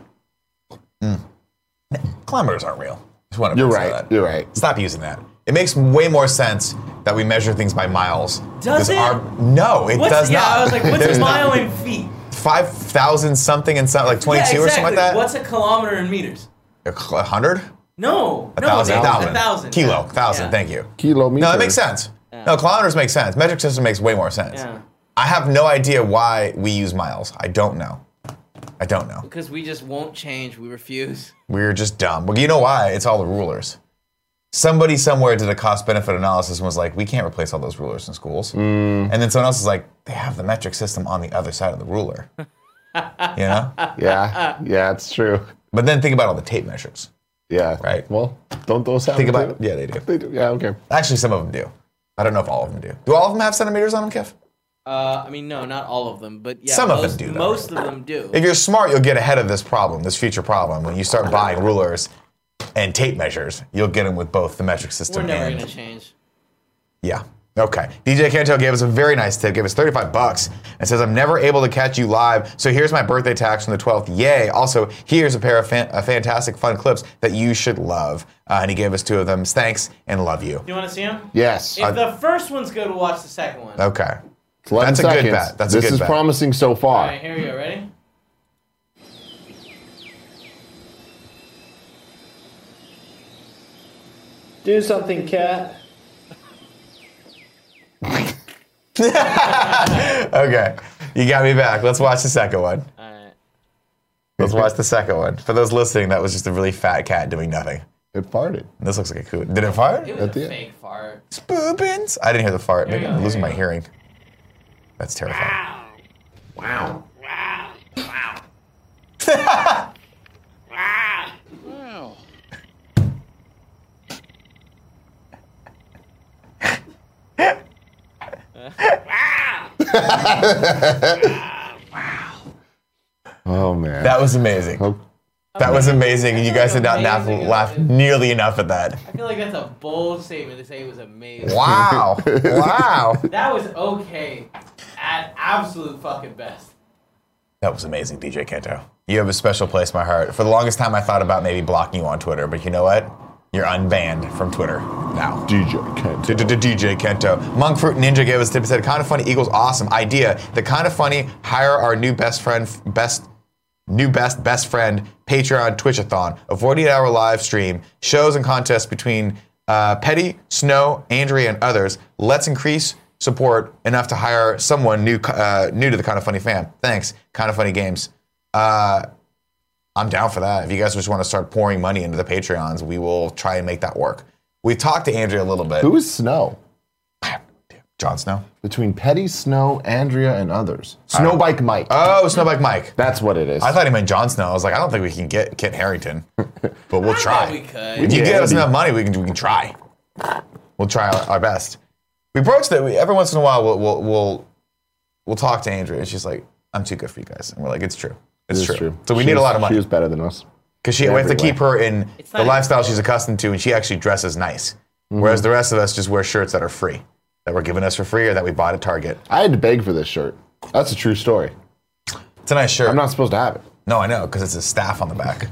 Speaker 1: kilometers. Aren't real. Just wanted to
Speaker 2: You're
Speaker 1: say
Speaker 2: right.
Speaker 1: that.
Speaker 2: You're right.
Speaker 1: Stop using that. It makes way more sense that we measure things by miles.
Speaker 3: Does
Speaker 1: Because
Speaker 3: it?
Speaker 1: Our, no, it
Speaker 3: What's,
Speaker 1: does
Speaker 3: yeah,
Speaker 1: not.
Speaker 3: I was like, what's a
Speaker 1: There's
Speaker 3: mile
Speaker 1: not
Speaker 3: in feet?
Speaker 1: five thousand something and something, like twenty-two
Speaker 3: Yeah,
Speaker 1: or
Speaker 3: exactly.
Speaker 1: something like that?
Speaker 3: What's a kilometer in meters?
Speaker 1: A hundred?
Speaker 3: No,
Speaker 1: A
Speaker 3: no,
Speaker 1: thousand?
Speaker 3: it's
Speaker 1: thousand.
Speaker 3: a thousand.
Speaker 1: Kilo.
Speaker 3: Yeah.
Speaker 1: Thousand.
Speaker 3: Yeah.
Speaker 1: Thank you.
Speaker 2: Kilometers.
Speaker 1: No, that makes sense. No, kilometers make sense. Metric system makes way more sense.
Speaker 3: Yeah.
Speaker 1: I have no idea why we use miles. I don't know. I don't know.
Speaker 6: Because we just won't change. We refuse.
Speaker 1: We're just dumb. Well, you know why? It's all the rulers. Somebody somewhere did a cost-benefit analysis and was like, we can't replace all those rulers in schools. And then someone else is like, they have the metric system on the other side of the ruler. You know?
Speaker 2: Yeah, yeah, it's true.
Speaker 1: But then think about all the tape measures.
Speaker 2: Yeah.
Speaker 1: Right.
Speaker 2: Well, don't those have
Speaker 1: Think
Speaker 2: it
Speaker 1: about
Speaker 2: too?
Speaker 1: yeah, they do.
Speaker 2: They do. Yeah, okay.
Speaker 1: Actually, some of them do. I don't know if all of them do. Do all of them have centimeters on them, Kev?
Speaker 6: Uh, I mean, no, not all of them, but yeah,
Speaker 1: Some of
Speaker 6: most,
Speaker 1: them do, though.
Speaker 6: Most of them do.
Speaker 1: If you're smart, you'll get ahead of this problem, this future problem. When you start buying rulers and tape measures, you'll get them with both the metric system
Speaker 6: We're never
Speaker 1: and
Speaker 6: gonna change.
Speaker 1: yeah. Okay. D J Kanto gave us a very nice tip, gave us thirty-five bucks, and says, I'm never able to catch you live, so here's my birthday tax from the twelfth. Yay. Also, here's a pair of fan- uh, fantastic, fun clips that you should love. Uh, and he gave us two of them. Thanks, and love you.
Speaker 3: You want to see them?
Speaker 2: Yes.
Speaker 3: If the first one's good, we'll watch the second one.
Speaker 1: Okay.
Speaker 2: It's eleven
Speaker 1: That's a good
Speaker 2: seconds.
Speaker 1: bet. That's a
Speaker 2: this
Speaker 1: good
Speaker 2: is
Speaker 1: bet.
Speaker 2: promising so
Speaker 3: All
Speaker 2: far.
Speaker 3: right, here we go. Ready? Do something, cat.
Speaker 1: Okay. You got me back. Let's watch the second one.
Speaker 6: Alright.
Speaker 1: Let's watch the second one. For those listening, that was just a really fat cat doing nothing.
Speaker 2: It farted.
Speaker 1: This looks like a coot. Did it fart?
Speaker 6: It was
Speaker 2: At the
Speaker 6: a
Speaker 2: end.
Speaker 6: fake fart.
Speaker 1: Spoopins. I didn't hear the fart. Maybe
Speaker 3: you
Speaker 1: I'm
Speaker 3: go,
Speaker 1: losing
Speaker 3: there
Speaker 1: my
Speaker 3: you go.
Speaker 1: hearing. That's terrifying.
Speaker 4: Wow.
Speaker 2: Oh man.
Speaker 1: That was amazing.
Speaker 2: Oh,
Speaker 1: That was amazing. And you guys did not laugh,
Speaker 3: Amazing.
Speaker 1: laugh nearly enough at that.
Speaker 3: I feel like that's a bold statement to say it was amazing.
Speaker 1: Wow. Wow.
Speaker 3: That was okay. At absolute fucking best.
Speaker 1: That was amazing, D J Kento. You have a special place in my heart. For the longest time, I thought about maybe blocking you on Twitter, but you know what? You're unbanned from Twitter now.
Speaker 2: D J Kent.
Speaker 1: D J Kento. Monk Fruit Ninja gave us a tip and said, kind of funny equals awesome. Idea. The kind of funny hire our new best friend, best, new best, best friend, Patreon Twitch-a-thon. A forty-eight hour live stream, shows and contests between uh, Petty, Snow, Andrea, and others. Let's increase support enough to hire someone new uh, new to the Kind of Funny fam. Thanks, Kind of Funny Games. Uh, I'm down for that. If you guys just want to start pouring money into the Patreons, we will try and make that work. We've talked to Andrea a little bit.
Speaker 2: Who is Snow?
Speaker 1: Jon Snow.
Speaker 2: Between Petty, Snow, Andrea, and others. Snowbike Mike.
Speaker 1: Oh, Snowbike Mike.
Speaker 2: That's what it is.
Speaker 1: I thought he meant Jon Snow. I was like, I don't think we can get Kit Harington, but we'll
Speaker 6: I
Speaker 1: try.
Speaker 6: bet we could.
Speaker 1: If you
Speaker 2: Yeah,
Speaker 1: give us
Speaker 2: Andy.
Speaker 1: enough money, we can we can try. We'll try our, our best. We broached that. We, every once in a while, we'll, we'll we'll we'll talk to Andrea, and she's like, "I'm too good for you guys," and we're like, "It's true. It's
Speaker 2: It is
Speaker 1: true.
Speaker 2: true.
Speaker 1: So we
Speaker 2: She
Speaker 1: need a
Speaker 2: was-
Speaker 1: lot of money
Speaker 2: She was better than us.
Speaker 1: because she we have to
Speaker 2: every
Speaker 1: keep her in
Speaker 6: It's
Speaker 1: the
Speaker 6: not-
Speaker 1: lifestyle she's accustomed to, and she actually dresses nice. Whereas the rest of us just wear shirts that are free, that were given us for free, or that we bought at Target.
Speaker 2: I had to beg for this shirt. That's a true story.
Speaker 1: It's a nice shirt.
Speaker 2: I'm not supposed to have it.
Speaker 1: No, I know, because it's a staff on the back.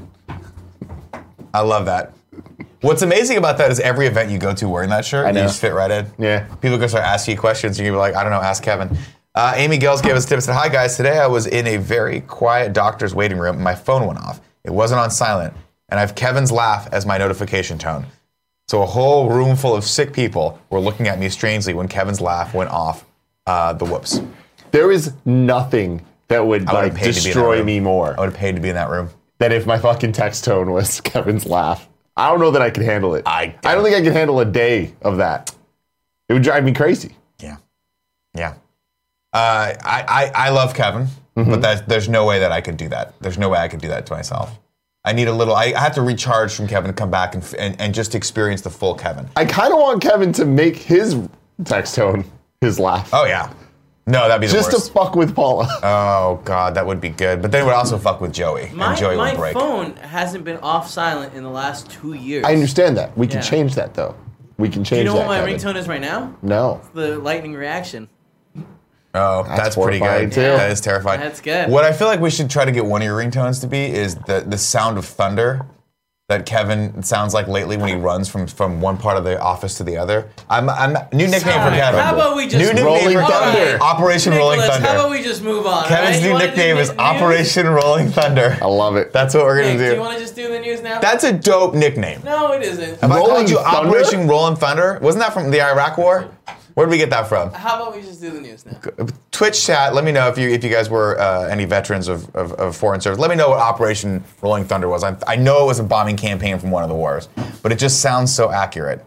Speaker 1: I love that. What's amazing about that is every event you go to wearing that shirt,
Speaker 2: know.
Speaker 1: you just fit right in.
Speaker 2: Yeah.
Speaker 1: People go start asking you questions, and you're like, I don't know, ask Kevin. Uh, Amy Gels gave us a tip and said, hi guys, today I was in a very quiet doctor's waiting room and my phone went off. It wasn't on silent, and I have Kevin's laugh as my notification tone. So a whole room full of sick people were looking at me strangely when Kevin's laugh went off. Uh, the whoops.
Speaker 2: There is nothing that would
Speaker 1: I would've
Speaker 2: like
Speaker 1: paid to be in that
Speaker 2: destroy
Speaker 1: room.
Speaker 2: me more.
Speaker 1: I would have paid to be in that room.
Speaker 2: than if my fucking text tone was Kevin's laugh. I don't know that I could handle it.
Speaker 1: I
Speaker 2: I don't think I could handle a day of that. It would drive me crazy.
Speaker 1: Yeah. Yeah. Uh, I, I, I love Kevin, but that, there's no way that I could do that. There's no way I could do that to myself. I need a little, I, I have to recharge from Kevin to come back and, and, and just experience the full Kevin.
Speaker 2: I kind of want Kevin to make his text tone his laugh.
Speaker 1: Oh, yeah. No, that'd be the
Speaker 2: Just
Speaker 1: worst.
Speaker 2: to fuck with Paula.
Speaker 1: Oh, God, that would be good. But then it would also fuck with Joey,
Speaker 6: My,
Speaker 1: and Joey
Speaker 6: my
Speaker 1: would break.
Speaker 6: phone hasn't been off silent in the last two years.
Speaker 2: I understand that. We can
Speaker 6: Yeah.
Speaker 2: change that, though. We can change that,
Speaker 6: Do you know what my
Speaker 2: Kevin.
Speaker 6: ringtone is right now?
Speaker 2: No.
Speaker 6: The lightning reaction.
Speaker 1: Oh, that's,
Speaker 2: That's
Speaker 1: pretty
Speaker 2: horrifying,
Speaker 1: good.
Speaker 2: too.
Speaker 1: That is terrifying.
Speaker 6: That's good.
Speaker 1: What I feel like we should try to get one of your ringtones to be is the, the sound of thunder that Kevin sounds like lately when he runs from, from one part of the office to the other. I'm, I'm new nickname for
Speaker 6: Alright,
Speaker 1: Kevin.
Speaker 6: How about we just
Speaker 1: New nickname
Speaker 2: Rolling
Speaker 1: for
Speaker 2: Thunder.
Speaker 1: Kevin. Operation Rolling
Speaker 6: Nicholas,
Speaker 1: Thunder.
Speaker 6: How about we just move on?
Speaker 1: Kevin's
Speaker 6: alright? You
Speaker 1: new
Speaker 6: wanna
Speaker 1: nickname
Speaker 6: do
Speaker 1: is
Speaker 6: the news?
Speaker 1: Operation Rolling Thunder.
Speaker 2: I love it.
Speaker 1: That's what we're
Speaker 6: Nick,
Speaker 1: gonna
Speaker 6: do
Speaker 1: do.
Speaker 6: you want to just do the news now?
Speaker 1: That's a dope nickname.
Speaker 6: no, it isn't.
Speaker 1: Have I
Speaker 2: Rolling
Speaker 1: called you
Speaker 2: Thunder?
Speaker 1: Operation Rolling Thunder? Wasn't that from the Iraq War? Where did we get that from?
Speaker 6: How about we just do the news now?
Speaker 1: Twitch chat. Let me know if you if you guys were uh, any veterans of, of, of foreign service. Let me know what Operation Rolling Thunder was. I, I know it was a bombing campaign from one of the wars, but it just sounds so accurate.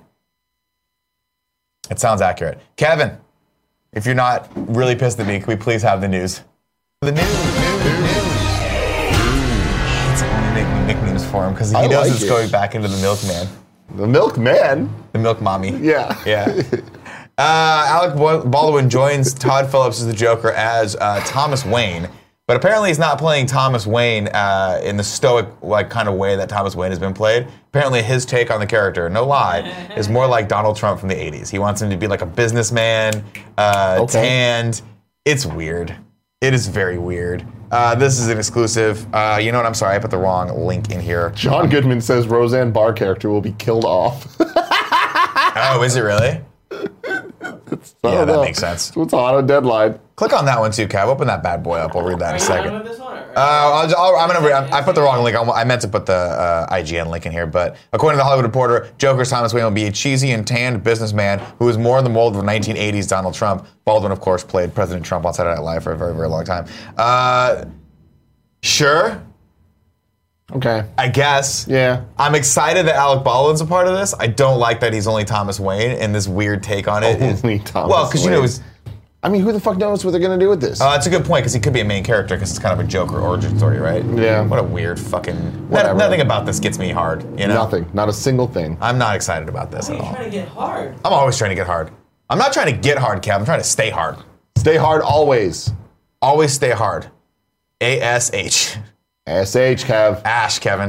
Speaker 1: It sounds accurate. Kevin, if you're not really pissed at me, can we please have the news? The news. news, news. It's only making nicknames for him because he
Speaker 2: I
Speaker 1: knows
Speaker 2: like
Speaker 1: it's
Speaker 2: it.
Speaker 1: going back into the milkman,
Speaker 2: The milkman?
Speaker 1: the milk mommy.
Speaker 2: Yeah.
Speaker 1: Yeah. Uh, Alec Baldwin joins Todd Phillips as the Joker as uh, Thomas Wayne, but apparently he's not playing Thomas Wayne uh, in the stoic like kind of way that Thomas Wayne has been played. Apparently his take on the character, no lie, is more like Donald Trump from the eighties. He wants him to be like a businessman, uh,
Speaker 2: Okay.
Speaker 1: tanned. It's weird. It is very weird. Uh, this is an exclusive. Uh, you know what? I'm sorry. I put the wrong link in here.
Speaker 2: John Goodman says Roseanne Barr character will be killed off.
Speaker 1: Oh, is it really?
Speaker 2: I
Speaker 1: Yeah,
Speaker 2: don't
Speaker 1: that
Speaker 2: know.
Speaker 1: makes sense.
Speaker 2: It's on a deadline.
Speaker 1: Click on that one too, Kev. Open that bad boy up. We'll read that in a
Speaker 6: Are you
Speaker 1: second.
Speaker 6: done with this one? Or?
Speaker 1: Uh, I'll, just- I'll, I'm gonna. Read, I put the wrong link. I meant to put the uh, I G N link in here, but according to the Hollywood Reporter, Joker's Thomas Wayne will be a cheesy and tanned businessman who is more in the mold of nineteen eighties Donald Trump. Baldwin, of course, played President Trump on Saturday Night Live for a very, very long time. Uh, sure,
Speaker 2: Okay.
Speaker 1: I guess.
Speaker 2: Yeah.
Speaker 1: I'm excited that Alec Baldwin's a part of this. I don't like that he's only Thomas Wayne and this weird take on it. is-
Speaker 2: Only Thomas
Speaker 1: Well, because you know
Speaker 2: Wayne.
Speaker 1: it's.
Speaker 2: I mean, who the fuck knows what they're going to do with this?
Speaker 1: Uh, that's a good point because he could be a main character because it's kind of a Joker origin story, right?
Speaker 2: Yeah.
Speaker 1: What a weird fucking.
Speaker 2: Whatever.
Speaker 1: Nothing about this gets me hard. You know.
Speaker 2: Nothing. Not a single thing.
Speaker 1: I'm not excited about this
Speaker 6: Why
Speaker 1: at
Speaker 6: are you
Speaker 1: all.
Speaker 6: trying to get hard?
Speaker 1: I'm always trying to get hard. I'm not trying to get hard, Kev. I'm trying to stay hard.
Speaker 2: Stay hard always.
Speaker 1: Always stay hard. A S H.
Speaker 2: S H, Kev.
Speaker 1: Ash, Kevin.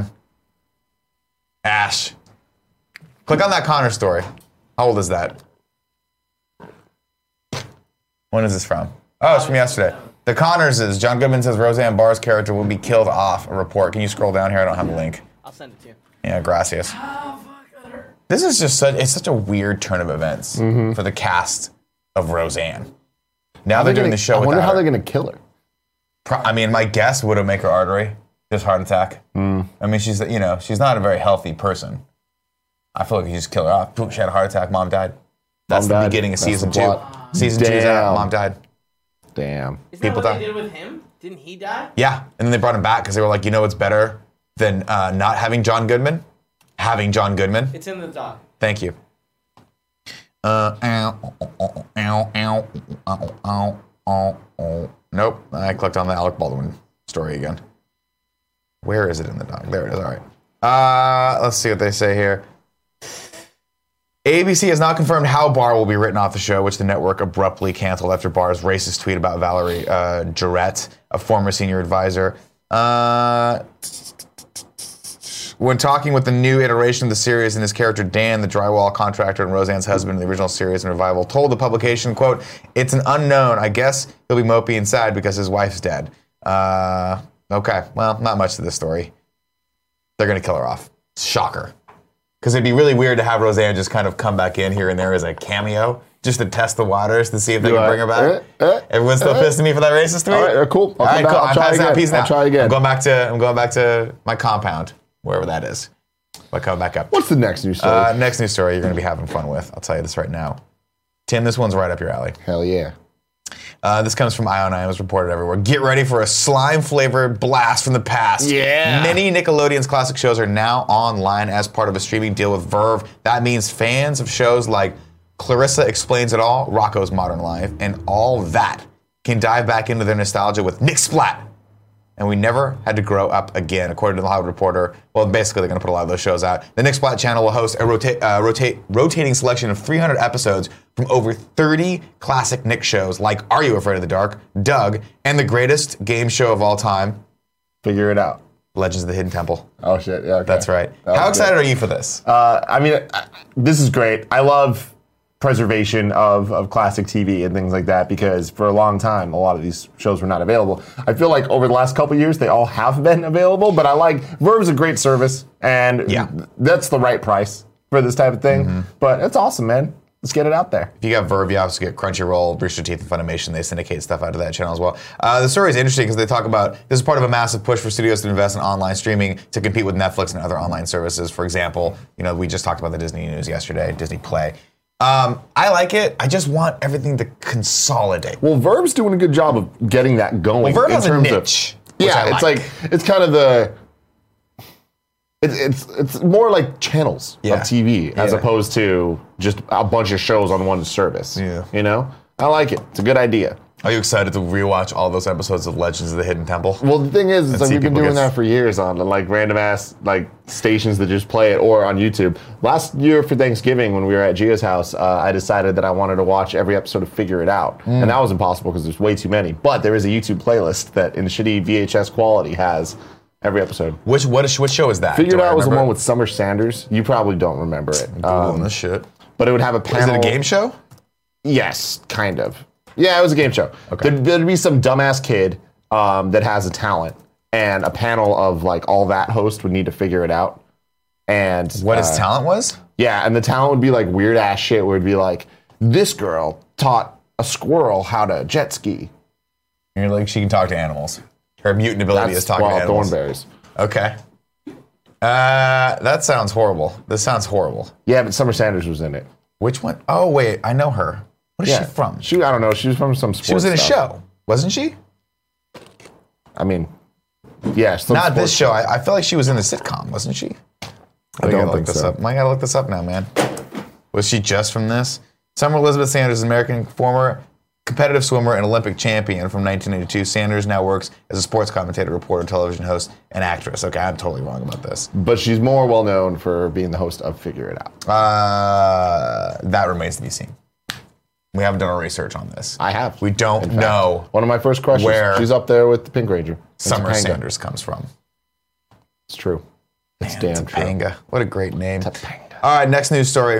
Speaker 1: Ash. Click on that Connor story. How old is that? When is this from? Oh, it's from yesterday. The Connors is John Goodman says Roseanne Barr's character will be killed off. A report. Can you scroll down here? I don't have a link.
Speaker 6: I'll send it to you.
Speaker 1: Yeah, gracias.
Speaker 6: Oh, fuck, that hurt.
Speaker 1: This is just such, it's such a weird turn of events
Speaker 2: Mm-hmm.
Speaker 1: for the cast of Roseanne. Now they're, doing
Speaker 2: gonna-
Speaker 1: the show
Speaker 2: I wonder
Speaker 1: without
Speaker 2: how
Speaker 1: her.
Speaker 2: they're going to kill her.
Speaker 1: Pro- I mean, my guess would have make her artery, just heart attack.
Speaker 2: Mm.
Speaker 1: I mean, she's you know she's not a very healthy person. I feel like you just kill her off. Boom, she had a heart attack. Mom died. That's
Speaker 2: Mom
Speaker 1: the
Speaker 2: died.
Speaker 1: beginning of
Speaker 2: That's
Speaker 1: season
Speaker 2: the
Speaker 1: two.
Speaker 2: plot.
Speaker 1: Season two's out.
Speaker 2: Damn.
Speaker 1: Mom died.
Speaker 2: Damn.
Speaker 6: Isn't
Speaker 1: People
Speaker 6: that what
Speaker 1: die.
Speaker 6: they did with him? Didn't he die?
Speaker 1: Yeah, and then they brought him back because they were like, you know, what's better than uh, not having John Goodman, having John Goodman.
Speaker 6: It's in the doc.
Speaker 1: Thank you. Uh, ow, ow, ow, ow, ow, ow, ow, ow. Nope, I clicked on the Alec Baldwin story again. Where is it in the doc? There it is. All right. Uh, let's see what they say here. A B C has not confirmed how Barr will be written off the show, which the network abruptly canceled after Barr's racist tweet about Valerie uh, Jarrett, a former senior advisor. Uh, when talking with the new iteration of the series and his character Dan, the drywall contractor and Roseanne's husband in the original series and revival, told the publication, quote, "It's an unknown. I guess he'll be mopey and sad because his wife's dead." Uh, okay, well, not much to this story. They're going to kill her off. Shocker. Because it'd be really weird to have Roseanne just kind of come back in here and there as a cameo, just to test the waters to see if they
Speaker 2: Do
Speaker 1: can
Speaker 2: I-
Speaker 1: bring her back.
Speaker 2: eh, eh,
Speaker 1: Everyone's still
Speaker 2: eh.
Speaker 1: pissed at me for that racist tweet?
Speaker 2: All right, uh, cool. I'll
Speaker 1: All
Speaker 2: come
Speaker 1: right,
Speaker 2: back.
Speaker 1: cool.
Speaker 2: I'll
Speaker 1: I'm
Speaker 2: try
Speaker 1: passing out
Speaker 2: again.
Speaker 1: peace
Speaker 2: I'll
Speaker 1: now.
Speaker 2: try again.
Speaker 1: I'm going back to I'm going back to my compound, wherever that is. But coming back up.
Speaker 2: What's the next news story?
Speaker 1: Uh, next news story you're going to be having fun with. I'll tell you this right now. Tim, this one's right up your alley.
Speaker 2: Hell yeah.
Speaker 1: Uh, this comes from I O nine. It was reported everywhere. Get ready for a slime-flavored blast from the past.
Speaker 2: Yeah.
Speaker 1: Many Nickelodeon's classic shows are now online as part of a streaming deal with Verve. That means fans of shows like Clarissa Explains It All, Rocco's Modern Life, and all that can dive back into their nostalgia with Nick Splat. And we never had to grow up again, according to the Hollywood Reporter. Well, basically, they're going to put a lot of those shows out. The Nick Splat channel will host a rota- uh, rotate, rotating selection of three hundred episodes from over thirty classic Nick shows like Are You Afraid of the Dark, Doug, and the greatest game show of all time,
Speaker 2: Figure it out.
Speaker 1: Legends of the Hidden Temple.
Speaker 2: Oh, shit. Yeah, okay.
Speaker 1: That's right.
Speaker 2: That
Speaker 1: How
Speaker 2: was
Speaker 1: excited
Speaker 2: good.
Speaker 1: are you for this?
Speaker 2: Uh, I mean, I, this is great. I love preservation of, of classic T V and things like that because for a long time, a lot of these shows were not available. I feel like over the last couple of years, they all have been available, but I like, Verve's a great service, and
Speaker 1: Yeah.
Speaker 2: that's the right price for this type of thing.
Speaker 1: Mm-hmm.
Speaker 2: But it's awesome, man. Let's get it out there.
Speaker 1: If you got Verve, you also get Crunchyroll, Rooster Teeth, and Funimation. They syndicate stuff out of that channel as well. Uh, the story is interesting because they talk about this is part of a massive push for studios to invest in online streaming to compete with Netflix and other online services. For example, you know, we just talked about the Disney news yesterday, Disney Play. Um, I like it. I just want everything to consolidate.
Speaker 2: Well, Verve's doing a good job of getting that going.
Speaker 1: Well, Verve
Speaker 2: in
Speaker 1: has a
Speaker 2: terms of-
Speaker 1: niche, which
Speaker 2: Yeah,
Speaker 1: I
Speaker 2: it's
Speaker 1: like.
Speaker 2: like, it's kind of the, it's it's it's more like channels
Speaker 1: Yeah.
Speaker 2: of T V as
Speaker 1: Yeah.
Speaker 2: opposed to just a bunch of shows on one service.
Speaker 1: Yeah.
Speaker 2: You know? I like it. It's a good idea.
Speaker 1: Are you excited to rewatch all those episodes of Legends of the Hidden Temple?
Speaker 2: Well, the thing is,
Speaker 1: And
Speaker 2: it's like
Speaker 1: see
Speaker 2: we've been
Speaker 1: people
Speaker 2: doing
Speaker 1: get-
Speaker 2: that for years on like random ass like stations that just play it or on YouTube. Last year for Thanksgiving when we were at Gio's house, uh, I decided that I wanted to watch every episode of Figure It Out,
Speaker 1: Mm.
Speaker 2: and that was impossible because there's way too many. But there is a YouTube playlist that in shitty V H S quality has every episode.
Speaker 1: Which what is, which show is that?
Speaker 2: Figure It
Speaker 1: Do I
Speaker 2: Out was the
Speaker 1: remember
Speaker 2: one with Summer Sanders. You probably don't remember it,
Speaker 1: Googling
Speaker 2: um,
Speaker 1: this shit.
Speaker 2: but it would have a
Speaker 1: Is
Speaker 2: panel.
Speaker 1: it a game show?
Speaker 2: Yes, kind of. Yeah, it was a game show.
Speaker 1: Okay.
Speaker 2: There'd, there'd be some dumbass kid um, that has a talent, and a panel of like all that host would need to figure it out. And
Speaker 1: What his
Speaker 2: uh,
Speaker 1: talent was?
Speaker 2: Yeah, and the talent would be like weird ass shit. Where it'd be like, this girl taught a squirrel how to jet ski.
Speaker 1: And you're like, she can talk to animals. Her mutant ability
Speaker 2: That's
Speaker 1: is talking
Speaker 2: well,
Speaker 1: to animals.
Speaker 2: thornberries.
Speaker 1: Okay. Uh, that sounds horrible. This sounds horrible.
Speaker 2: Yeah, but Summer Sanders was in it.
Speaker 1: Which one? Oh, wait, I know her. What is
Speaker 2: Yeah,
Speaker 1: she from?
Speaker 2: She, I don't know. She was from some. Sports
Speaker 1: She was in a
Speaker 2: stuff.
Speaker 1: show, wasn't she?
Speaker 2: I mean, yeah, some
Speaker 1: Not this
Speaker 2: sports
Speaker 1: show. I, I feel like she was in a sitcom, wasn't she? I,
Speaker 2: don't
Speaker 1: gotta look
Speaker 2: think
Speaker 1: this
Speaker 2: so.
Speaker 1: up. I gotta look this up now, man. Was she just from this? Summer Elizabeth Sanders is an American former competitive swimmer and Olympic champion from nineteen eighty-two. Sanders now works as a sports commentator, reporter, television host, and actress. Okay, I'm totally wrong about this.
Speaker 2: But she's more well known for being the host of Figure It Out.
Speaker 1: Uh, that remains to be seen. We haven't done our research on this.
Speaker 2: I have.
Speaker 1: We don't
Speaker 2: in fact.
Speaker 1: know
Speaker 2: One of my first crushes.
Speaker 1: where
Speaker 2: She's up there with the Pink Ranger. And
Speaker 1: Summer
Speaker 2: Topanga.
Speaker 1: Sanders comes from.
Speaker 2: It's true. It's damn true.
Speaker 1: Topanga. What a great name.
Speaker 2: Topanga.
Speaker 1: All right, next news story.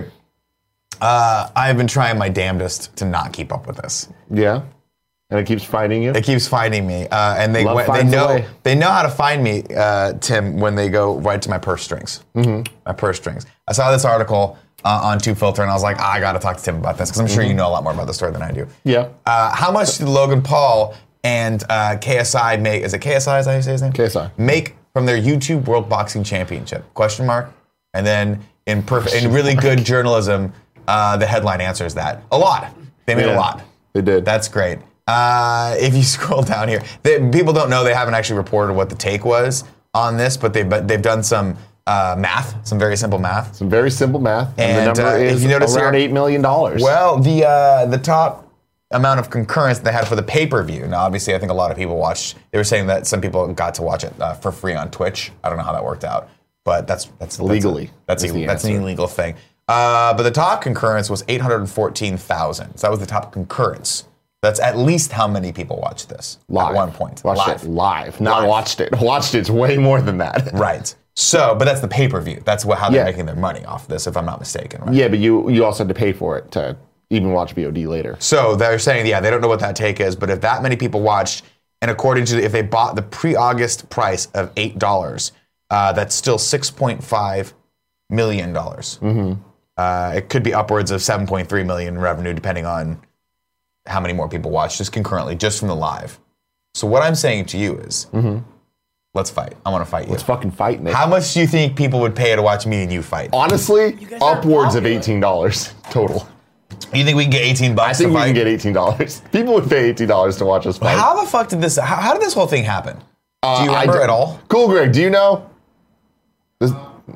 Speaker 1: Uh, I have been trying my damnedest to not keep up with this.
Speaker 2: Yeah. And it keeps finding you.
Speaker 1: It keeps finding me, uh, and they
Speaker 2: Love
Speaker 1: went, they
Speaker 2: finds a
Speaker 1: know
Speaker 2: way.
Speaker 1: they know how to find me, uh, Tim, when they go right to my purse strings. Mm-hmm. My purse strings. I saw this article uh, on Two Filter, and I was like, ah, I got to talk to Tim about this because I'm sure you know a lot more about the story than I do.
Speaker 2: Yeah.
Speaker 1: Uh, how much did Logan Paul and uh, K S I make? Is it K S I? Is that how you say his name?
Speaker 2: K S I.
Speaker 1: Make from their YouTube World Boxing Championship? Question mark. And then in perfect, in really good journalism, uh, the headline answers that a lot. They made a
Speaker 2: Yeah,
Speaker 1: lot.
Speaker 2: they did.
Speaker 1: That's great. Uh, if you scroll down here, they, people don't know, they haven't actually reported what the take was on this, but they've but they've done some uh, math, some very simple math.
Speaker 2: Some very simple math. And,
Speaker 1: And,
Speaker 2: the number
Speaker 1: uh, if
Speaker 2: is
Speaker 1: you notice
Speaker 2: around
Speaker 1: here-
Speaker 2: eight million dollars.
Speaker 1: Well, the uh, the top amount of concurrence they had for the pay-per-view. Now, obviously, I think a lot of people watched. They were saying that some people got to watch it uh, for free on Twitch. I don't know how that worked out, but that's that's
Speaker 2: Legally,
Speaker 1: That's
Speaker 2: is
Speaker 1: a,
Speaker 2: the
Speaker 1: that's an
Speaker 2: answer.
Speaker 1: illegal thing. Uh, but the top concurrence was eight hundred fourteen thousand. So that was the top concurrence. That's at least how many people watched this
Speaker 2: live.
Speaker 1: at one point.
Speaker 2: Watched
Speaker 1: live.
Speaker 2: it live. Not
Speaker 1: Live.
Speaker 2: watched it. Watched it's way more than that.
Speaker 1: Right. So, but that's the pay-per-view. That's what, how they're
Speaker 2: Yeah.
Speaker 1: making their money off this, if I'm not mistaken. Right?
Speaker 2: Yeah, but you you also had to pay for it to even watch V O D later.
Speaker 1: So they're saying, yeah, they don't know what that take is, but if that many people watched, and according to, if they bought the pre-August price of eight dollars, uh, that's still six point five million dollars. Mm-hmm. Uh, it could be upwards of seven point three million in revenue, depending on how many more people watch just concurrently, just from the live. So what I'm saying to you is, let's fight. I want to fight you.
Speaker 2: Let's fucking fight, Nick.
Speaker 1: How much do you think people would pay to watch me and you fight?
Speaker 2: Honestly,
Speaker 3: guys are
Speaker 2: upwards of
Speaker 3: popular.
Speaker 2: eighteen dollars total.
Speaker 1: You think we can get eighteen
Speaker 2: I
Speaker 1: bucks
Speaker 2: think
Speaker 1: to
Speaker 2: we
Speaker 1: fight?
Speaker 2: can get eighteen dollars. People would pay eighteen dollars to watch us fight.
Speaker 1: How the fuck did this? How, how did this whole thing happen?
Speaker 2: Uh,
Speaker 1: do you
Speaker 2: I
Speaker 1: remember
Speaker 2: d-
Speaker 1: at all?
Speaker 2: Cool, Greg. Do you know? This-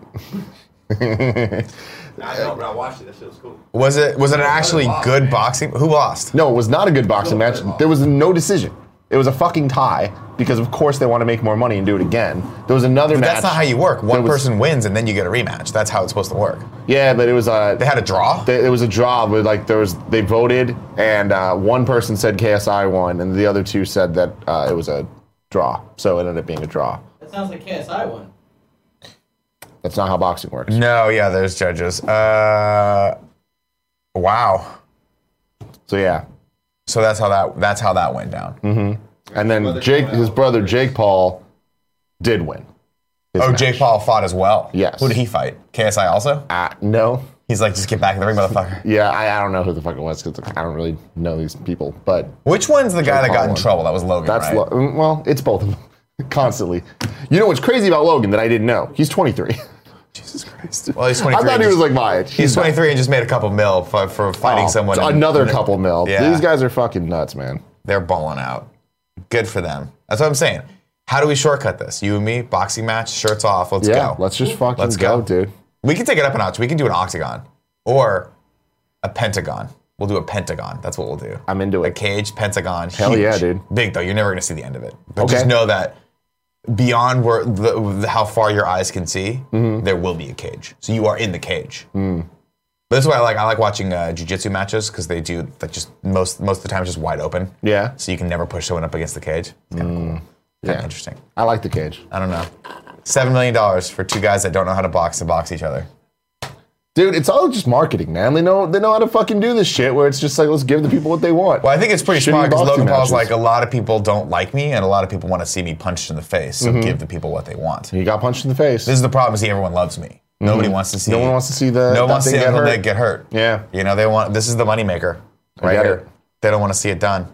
Speaker 4: I know, but I watched it. That shit was cool.
Speaker 1: Was it was it an actually good boxing? Who lost?
Speaker 2: no, it was not a good boxing match. There was no decision. It was a fucking tie because, of course, they want to make more money and do it again. There was another
Speaker 1: But
Speaker 2: match.
Speaker 1: that's not how you work. One
Speaker 2: There was-
Speaker 1: person wins and then you get a rematch. That's how it's supposed to work.
Speaker 2: Yeah, but it was a.
Speaker 1: They had a draw.
Speaker 2: They, it was a draw, but like there was, they voted, and uh, one person said K S I won, and the other two said that uh, it was a draw. So it ended up being a draw.
Speaker 6: That sounds like K S I won.
Speaker 2: That's not how boxing works.
Speaker 1: No, yeah, there's judges. Uh, wow.
Speaker 2: So yeah,
Speaker 1: So that's how that that's how that went down.
Speaker 2: and then Jake, his brother Jake Paul, did win. his
Speaker 1: Oh,
Speaker 2: match.
Speaker 1: Jake Paul fought as well.
Speaker 2: Yes.
Speaker 1: Who did he fight? K S I also?
Speaker 2: Uh, no.
Speaker 1: He's like, just get back in the ring, motherfucker.
Speaker 2: Yeah, I, I don't know who the fuck it was because I don't really know these people, but
Speaker 1: Which one's the guy that
Speaker 2: Paul
Speaker 1: got in
Speaker 2: won.
Speaker 1: trouble? That was Logan,
Speaker 2: that's
Speaker 1: right?
Speaker 2: Lo- mm, well, it's both of them constantly. You know what's crazy about Logan that I didn't know? He's twenty-three.
Speaker 1: Jesus Christ. Well, he's
Speaker 2: I
Speaker 1: twenty-three.
Speaker 2: thought
Speaker 1: and
Speaker 2: he was
Speaker 1: just-
Speaker 2: like my age.
Speaker 1: He's twenty-three and just made a couple mil for, for fighting
Speaker 2: Oh,
Speaker 1: someone. in-
Speaker 2: Another
Speaker 1: in the-
Speaker 2: couple mil.
Speaker 1: Yeah.
Speaker 2: These guys are fucking nuts, man.
Speaker 1: They're balling out. Good for them. That's what I'm saying. How do we shortcut this? You and me, boxing match, shirts off. Let's
Speaker 2: Yeah,
Speaker 1: go.
Speaker 2: let's just fucking
Speaker 1: Let's
Speaker 2: go,
Speaker 1: go.
Speaker 2: dude.
Speaker 1: We can take it up a notch. We can do an octagon or a pentagon. We'll do a pentagon. That's what we'll do.
Speaker 2: I'm into
Speaker 1: A
Speaker 2: it.
Speaker 1: cage, pentagon.
Speaker 2: Hell
Speaker 1: huge.
Speaker 2: yeah, dude.
Speaker 1: Big though. You're never gonna see the end of it. But
Speaker 2: Okay.
Speaker 1: just know that beyond where the, the- how far your eyes can see,
Speaker 2: Mm-hmm.
Speaker 1: there will be a cage. So you are in the cage.
Speaker 2: Mm.
Speaker 1: But that's what I like. I like watching uh, jiu-jitsu matches because they do like just most most of the time it's just wide open.
Speaker 2: Yeah.
Speaker 1: So you can never push someone up against the cage. It's kind of cool. Kind of
Speaker 2: yeah.
Speaker 1: interesting.
Speaker 2: I like the cage.
Speaker 1: I don't know. Seven million dollars for two guys that don't know how to box to box each other.
Speaker 2: Dude, it's all just marketing, man. They know they know how to fucking do this shit where it's just like, let's give the people what they want.
Speaker 1: Well, I think it's pretty
Speaker 2: Shitty
Speaker 1: smart because
Speaker 2: boxing
Speaker 1: Logan Paul's
Speaker 2: matches.
Speaker 1: like, a lot of people don't like me and a lot of people want to see me punched in the face. So
Speaker 2: Mm-hmm.
Speaker 1: give the people what they want.
Speaker 2: He got punched in the face.
Speaker 1: This is the problem: is everyone loves me. Nobody wants to see.
Speaker 2: Mm-hmm. No one wants to see the-
Speaker 1: No one
Speaker 2: that
Speaker 1: wants to see
Speaker 2: thing get
Speaker 1: Uncle
Speaker 2: hurt.
Speaker 1: Nick get hurt.
Speaker 2: Yeah.
Speaker 1: You know they want. This is the moneymaker right
Speaker 2: get
Speaker 1: here.
Speaker 2: it.
Speaker 1: They don't want to see it done.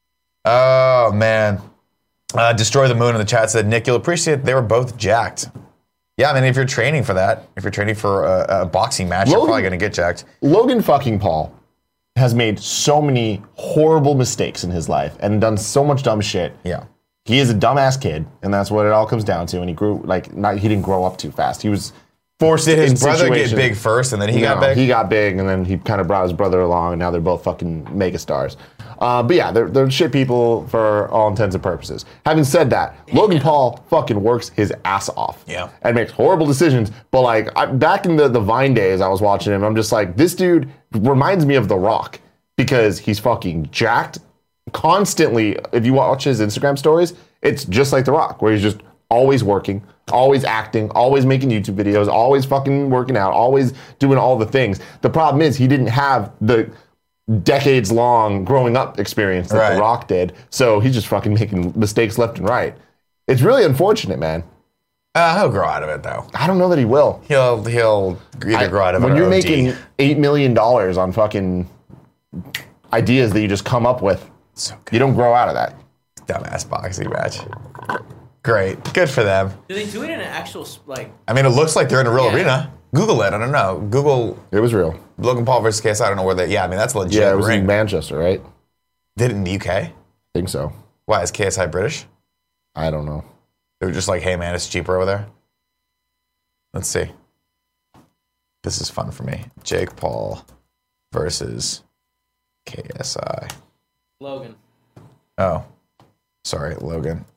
Speaker 1: Oh man. Uh, Destroy the Moon in the chat said, Nick, you'll appreciate they were both jacked. Yeah, I mean, if you're training for that, if you're training for a, a boxing match, you're
Speaker 2: Logan-
Speaker 1: probably going to get jacked.
Speaker 2: Logan fucking Paul has made so many horrible mistakes in his life and done so much dumb shit.
Speaker 1: Yeah.
Speaker 2: He is a dumbass kid, and that's what it all comes down to. And he grew like not he didn't grow up too fast. He was forced
Speaker 1: Did his
Speaker 2: in
Speaker 1: brother get
Speaker 2: situations-
Speaker 1: big first and then he
Speaker 2: No,
Speaker 1: got big?
Speaker 2: He got big, and then he kind of brought his brother along, and now they're both fucking mega stars. Uh, but yeah, they're, they're shit people for all intents and purposes. Having said that, Logan Paul fucking works his ass off.
Speaker 1: Yeah.
Speaker 2: And makes horrible decisions. But like I, back in the, the Vine days, I was watching him. I'm just like, this dude reminds me of The Rock because he's fucking jacked constantly. If you watch his Instagram stories, it's just like The Rock, where he's just always working, always acting, always making YouTube videos, always fucking working out, always doing all the things. The problem is he didn't have the decades long growing up experience that
Speaker 1: Right.
Speaker 2: The Rock did. So he's just fucking making mistakes left and right. It's really unfortunate, man.
Speaker 1: Uh, he'll grow out of it though.
Speaker 2: I don't know that he will.
Speaker 1: He'll he'll either
Speaker 2: I-
Speaker 1: grow out of it
Speaker 2: when
Speaker 1: or
Speaker 2: you're
Speaker 1: O D.
Speaker 2: making eight million dollars on fucking ideas that you just come up with,
Speaker 1: So good.
Speaker 2: you don't grow out of that.
Speaker 1: Dumbass boxing match. Great. Good for them.
Speaker 6: Do they do it in an actual like?
Speaker 1: I mean, it looks like they're in a real
Speaker 6: Yeah.
Speaker 1: arena. Google it. I don't know. Google
Speaker 2: It was real.
Speaker 1: Logan Paul versus K S I. I don't know where they. Yeah, I mean that's a legit.
Speaker 2: Yeah, it was
Speaker 1: ring.
Speaker 2: in Manchester, right?
Speaker 1: Did it in the U K?
Speaker 2: I think so.
Speaker 1: Why is K S I British?
Speaker 2: I don't know.
Speaker 1: They were just like, hey man, it's cheaper over there. Let's see. This is fun for me. Jake Paul versus K S I.
Speaker 6: Logan.
Speaker 1: Oh, sorry, Logan.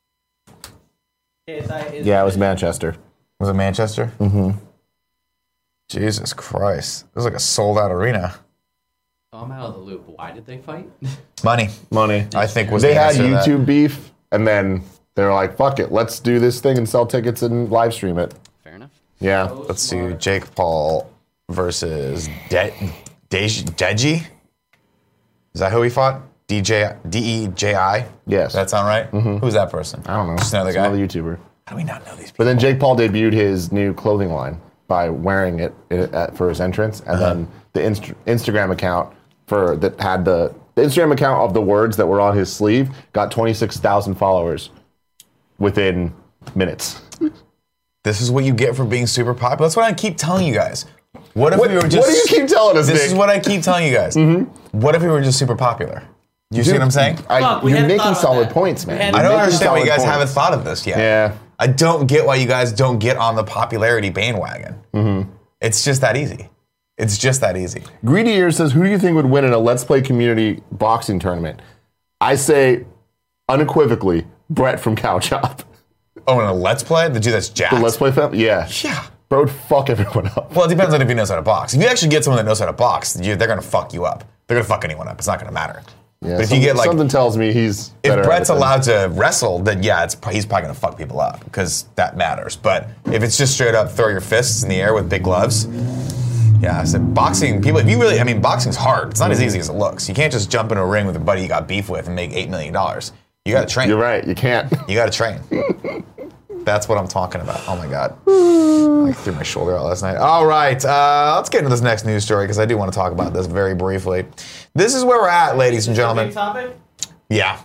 Speaker 6: K S I is.
Speaker 2: Yeah, it was Manchester.
Speaker 1: Was it Manchester? Mm-hmm. Jesus Christ. It was like a sold out arena.
Speaker 7: Oh, I'm out of the loop. Why did they fight?
Speaker 1: Money,
Speaker 2: Money.
Speaker 1: I think, was
Speaker 2: They
Speaker 1: the
Speaker 2: had
Speaker 1: answer to that.
Speaker 2: YouTube beef, and then they were like, fuck it, let's do this thing and sell tickets and live stream it.
Speaker 7: Fair enough.
Speaker 2: Yeah.
Speaker 1: Let's see. Jake Paul versus De- Dej- Deji. Is that who he fought? D J D E J I?
Speaker 2: Yes.
Speaker 1: Does that sound right? Who's that person?
Speaker 2: I don't know.
Speaker 1: Just another
Speaker 2: It's
Speaker 1: guy.
Speaker 2: Another YouTuber.
Speaker 1: How do we not know these people?
Speaker 2: But then Jake Paul debuted his new clothing line by wearing it at, at- for his entrance, and
Speaker 1: Uh-huh.
Speaker 2: then the inst- Instagram account for that had the, the Instagram account of the words that were on his sleeve got twenty-six thousand followers within minutes.
Speaker 1: This is what you get for being super popular. That's what I keep telling you guys. What if
Speaker 2: What,
Speaker 1: we were
Speaker 2: what
Speaker 1: just?
Speaker 2: do you keep telling us,
Speaker 1: This
Speaker 2: Nick?
Speaker 1: is what I keep telling you guys. What if we were just super popular? You see
Speaker 2: Dude,
Speaker 1: what I'm saying?
Speaker 2: I,
Speaker 6: Fuck, we
Speaker 2: you're
Speaker 6: hadn't
Speaker 2: making
Speaker 6: thought about
Speaker 2: solid
Speaker 6: that.
Speaker 2: points,
Speaker 6: We
Speaker 2: man.
Speaker 6: hadn't-
Speaker 1: I
Speaker 2: You're
Speaker 1: don't
Speaker 2: making
Speaker 1: understand why you
Speaker 2: solid
Speaker 1: guys
Speaker 2: points.
Speaker 1: haven't thought of this yet.
Speaker 2: Yeah.
Speaker 1: I don't get why you guys don't get on the popularity bandwagon.
Speaker 2: Mm-hmm.
Speaker 1: It's just that easy. It's just that easy.
Speaker 2: Greedy Ear says, who do you think would win in a Let's Play community boxing tournament? I say, unequivocally, Brett from Cow Chop.
Speaker 1: Oh, and a Let's Play? The dude that's jacked?
Speaker 2: The Let's Play family? Yeah.
Speaker 1: Yeah.
Speaker 2: Bro would fuck everyone up.
Speaker 1: Well, it depends on if he knows how to box. If you actually get someone that knows how to box, you, they're going to fuck you up. They're going to fuck anyone up. It's not going to matter.
Speaker 2: Yeah,
Speaker 1: but if
Speaker 2: some-
Speaker 1: you get like,
Speaker 2: something tells me he's
Speaker 1: if
Speaker 2: better at
Speaker 1: Brett's
Speaker 2: it than-
Speaker 1: allowed to wrestle, then yeah, it's he's probably going to fuck people up because that matters. But if it's just straight up throw your fists in the air with big gloves, yeah, I said boxing, people, if you really, I mean, boxing's hard. It's not as easy as it looks. You can't just jump in a ring with a buddy you got beef with and make eight million dollars. You got to train.
Speaker 2: You're right, you can't.
Speaker 1: You got to train. That's what I'm talking about. Oh my God. I threw my shoulder out last night. All right, uh, let's get into this next news story because I do want to talk about this very briefly. This is where we're at, ladies and gentlemen.
Speaker 6: Big topic?
Speaker 1: Yeah.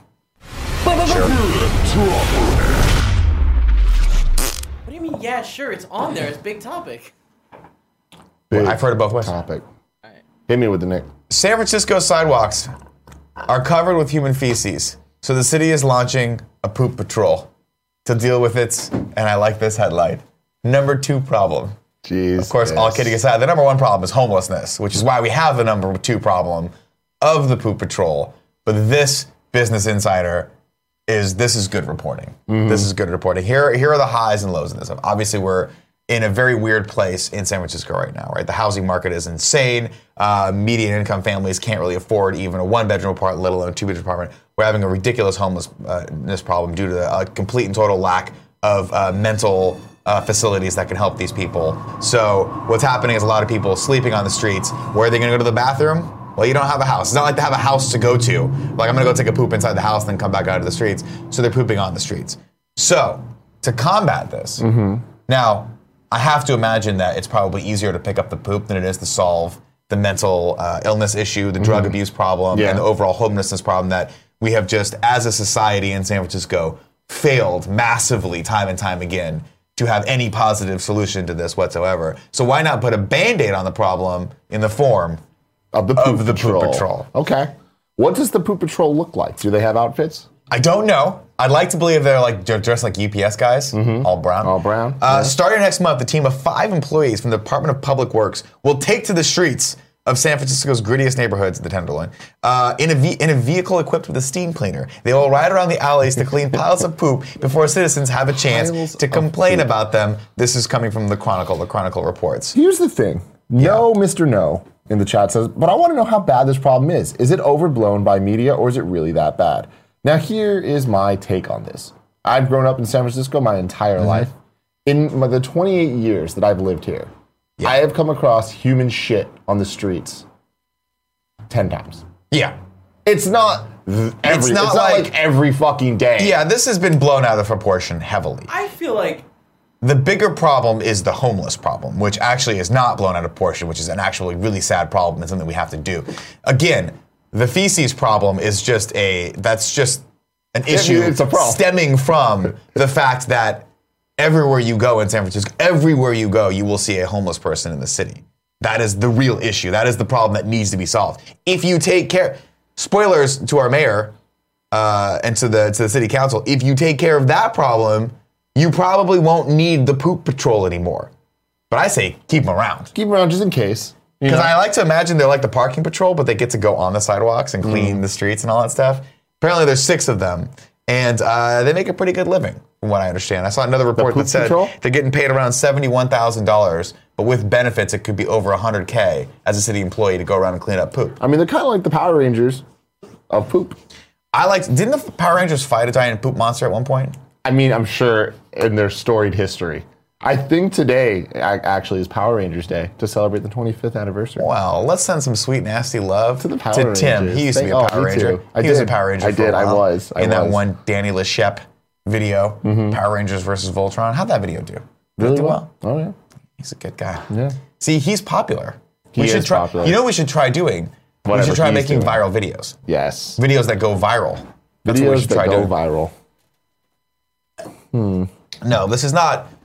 Speaker 6: What do you mean, yeah, sure, it's on there. It's big topic.
Speaker 2: Big
Speaker 1: I've heard it both ways.
Speaker 2: topic. Hit me with the Nick.
Speaker 1: San Francisco sidewalks are covered with human feces, so the city is launching a poop patrol to deal with its, and I like this headline, number two problem.
Speaker 2: Jeez.
Speaker 1: Of course, all kidding aside, the number one problem is homelessness, which is why we have the number two problem of the poop patrol. But this Business Insider is, this is good reporting. This is good reporting. Here, here are the highs and lows of this. Obviously, we're in a very weird place in San Francisco right now, right? The housing market is insane. Uh, median income families can't really afford even a one-bedroom apartment, let alone a two-bedroom apartment. We're having a ridiculous homelessness problem due to a complete and total lack of uh, mental uh, facilities that can help these people. So what's happening is a lot of people sleeping on the streets. Where are they going to go to the bathroom? Well, you don't have a house. It's not like they have a house to go to. Like, I'm going to go take a poop inside the house and then come back out of the streets. So they're pooping on the streets. So to combat this, now, I have to imagine that it's probably easier to pick up the poop than it is to solve the mental uh, illness issue, the drug abuse problem,
Speaker 2: Yeah.
Speaker 1: and the overall homelessness problem that we have just, as a society in San Francisco, failed massively time and time again to have any positive solution to this whatsoever. So why not put a Band-Aid on the problem in the form
Speaker 2: Of the poop
Speaker 1: of the
Speaker 2: patrol.
Speaker 1: poop patrol?
Speaker 2: Okay. What does the poop patrol look like? Do they have outfits?
Speaker 1: I don't know. I'd like to believe they're like they're dressed like U P S guys, all brown.
Speaker 2: All brown,
Speaker 1: Uh,
Speaker 2: yeah.
Speaker 1: Starting next month, a team of five employees from the Department of Public Works will take to the streets of San Francisco's grittiest neighborhoods, the Tenderloin, uh, in a ve- in a vehicle equipped with a steam cleaner. They will ride around the alleys to clean piles of poop before citizens have a chance
Speaker 2: Piles
Speaker 1: to
Speaker 2: of
Speaker 1: complain
Speaker 2: poop.
Speaker 1: about them. This is coming from the Chronicle. The Chronicle reports.
Speaker 2: Here's the thing. No, Mister No in the chat says, but I want to know how bad this problem is. Is it overblown by media or is it really that bad? Now, here is my take on this. I've grown up in San Francisco my entire life. In my, the twenty-eight years that I've lived here, I have come across human shit on the streets ten times.
Speaker 1: Yeah.
Speaker 2: It's not th- every, it's
Speaker 1: not
Speaker 2: not,
Speaker 1: like-
Speaker 2: like, every fucking day.
Speaker 1: Yeah, this has been blown out of proportion heavily.
Speaker 6: I feel like
Speaker 1: The bigger problem is the homeless problem, which actually is not blown out of proportion, which is an actually really sad problem and something we have to do. Again, the feces problem is just a, that's just an issue
Speaker 2: it's a problem.
Speaker 1: stemming from the fact that everywhere you go in San Francisco, everywhere you go, you will see a homeless person in the city. That is the real issue. That is the problem that needs to be solved. If you take care, spoilers to our mayor uh, and to the to the city council, if you take care of that problem, you probably won't need the poop patrol anymore. But I say keep them around.
Speaker 2: Keep them around just in case. you
Speaker 1: Because
Speaker 2: know?
Speaker 1: I like to imagine they're like the parking patrol, but they get to go on the sidewalks and clean the streets and all that stuff. Apparently there's six of them, and uh, they make a pretty good living, from what I understand. I saw another report
Speaker 2: poop
Speaker 1: that said
Speaker 2: patrol?
Speaker 1: they're getting paid around seventy-one thousand dollars, but with benefits it could be over one hundred K as a city employee to go around and clean up poop.
Speaker 2: I mean, they're kind of like the Power Rangers of poop.
Speaker 1: I like. Didn't the Power Rangers fight a giant poop monster at one point?
Speaker 2: I mean, I'm sure in their storied history. I think today ac- actually is Power Rangers Day to celebrate the twenty-fifth anniversary.
Speaker 1: Well, let's send some sweet, nasty love
Speaker 2: To the Power
Speaker 1: to Tim.
Speaker 2: Rangers.
Speaker 1: He used to be a
Speaker 2: Thank-
Speaker 1: Power
Speaker 2: oh, me
Speaker 1: Ranger.
Speaker 2: too. I
Speaker 1: he was a
Speaker 2: did.
Speaker 1: Power Ranger
Speaker 2: I
Speaker 1: for a
Speaker 2: did. I
Speaker 1: while.
Speaker 2: was. I
Speaker 1: in that
Speaker 2: was. Mm-hmm.
Speaker 1: one Danny LeShep video, Power Rangers versus Voltron. How'd that video do? Did it
Speaker 2: Really
Speaker 1: do
Speaker 2: well. Oh yeah.
Speaker 1: He's a good guy.
Speaker 2: Yeah.
Speaker 1: See, he's popular.
Speaker 2: He
Speaker 1: we should
Speaker 2: is
Speaker 1: try.
Speaker 2: popular.
Speaker 1: You know what we should try doing? we
Speaker 2: Whatever
Speaker 1: should try
Speaker 2: he's
Speaker 1: making
Speaker 2: doing.
Speaker 1: viral videos.
Speaker 2: Yes.
Speaker 1: Videos that go viral. That's what we
Speaker 2: Videos
Speaker 1: should
Speaker 2: that
Speaker 1: try
Speaker 2: go
Speaker 1: doing.
Speaker 2: viral.
Speaker 1: No, this is not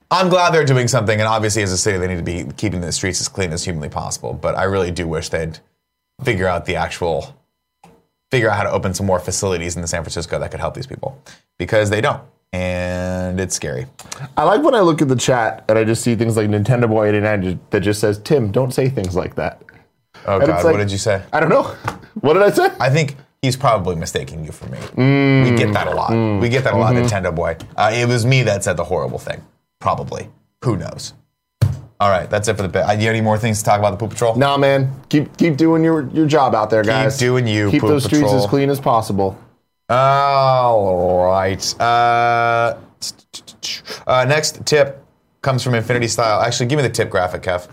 Speaker 1: I'm glad they're doing something, and obviously as a city they need to be keeping the streets as clean as humanly possible, but I really do wish they'd figure out the actual, figure out how to open some more facilities in San Francisco that could help these people, because they don't, and it's scary.
Speaker 2: I like when I look at the chat and I just see things like Nintendo Boy eighty-nine that just says, Tim, don't say things like that.
Speaker 1: Oh
Speaker 2: And
Speaker 1: God,
Speaker 2: it's like-
Speaker 1: what did you say?
Speaker 2: I don't know. What did I say?
Speaker 1: I think he's probably mistaking you for me.
Speaker 2: Mm.
Speaker 1: We get that a lot.
Speaker 2: Mm.
Speaker 1: We get that a lot,
Speaker 2: Mhm.
Speaker 1: Nintendo Boy. Uh, it was me that said the horrible thing. Probably. Who knows? All right, that's it for the bit. Uh, you have any more things to talk about the Poop Patrol?
Speaker 2: Nah, man. Keep keep doing your, your job out there, guys.
Speaker 1: Keep doing you,
Speaker 2: Keep
Speaker 1: Poop
Speaker 2: those streets
Speaker 1: Patrol.
Speaker 2: as clean as possible.
Speaker 1: All right. Uh, uh, next tip comes from Infinity Style. Actually, give me the tip graphic, Kev.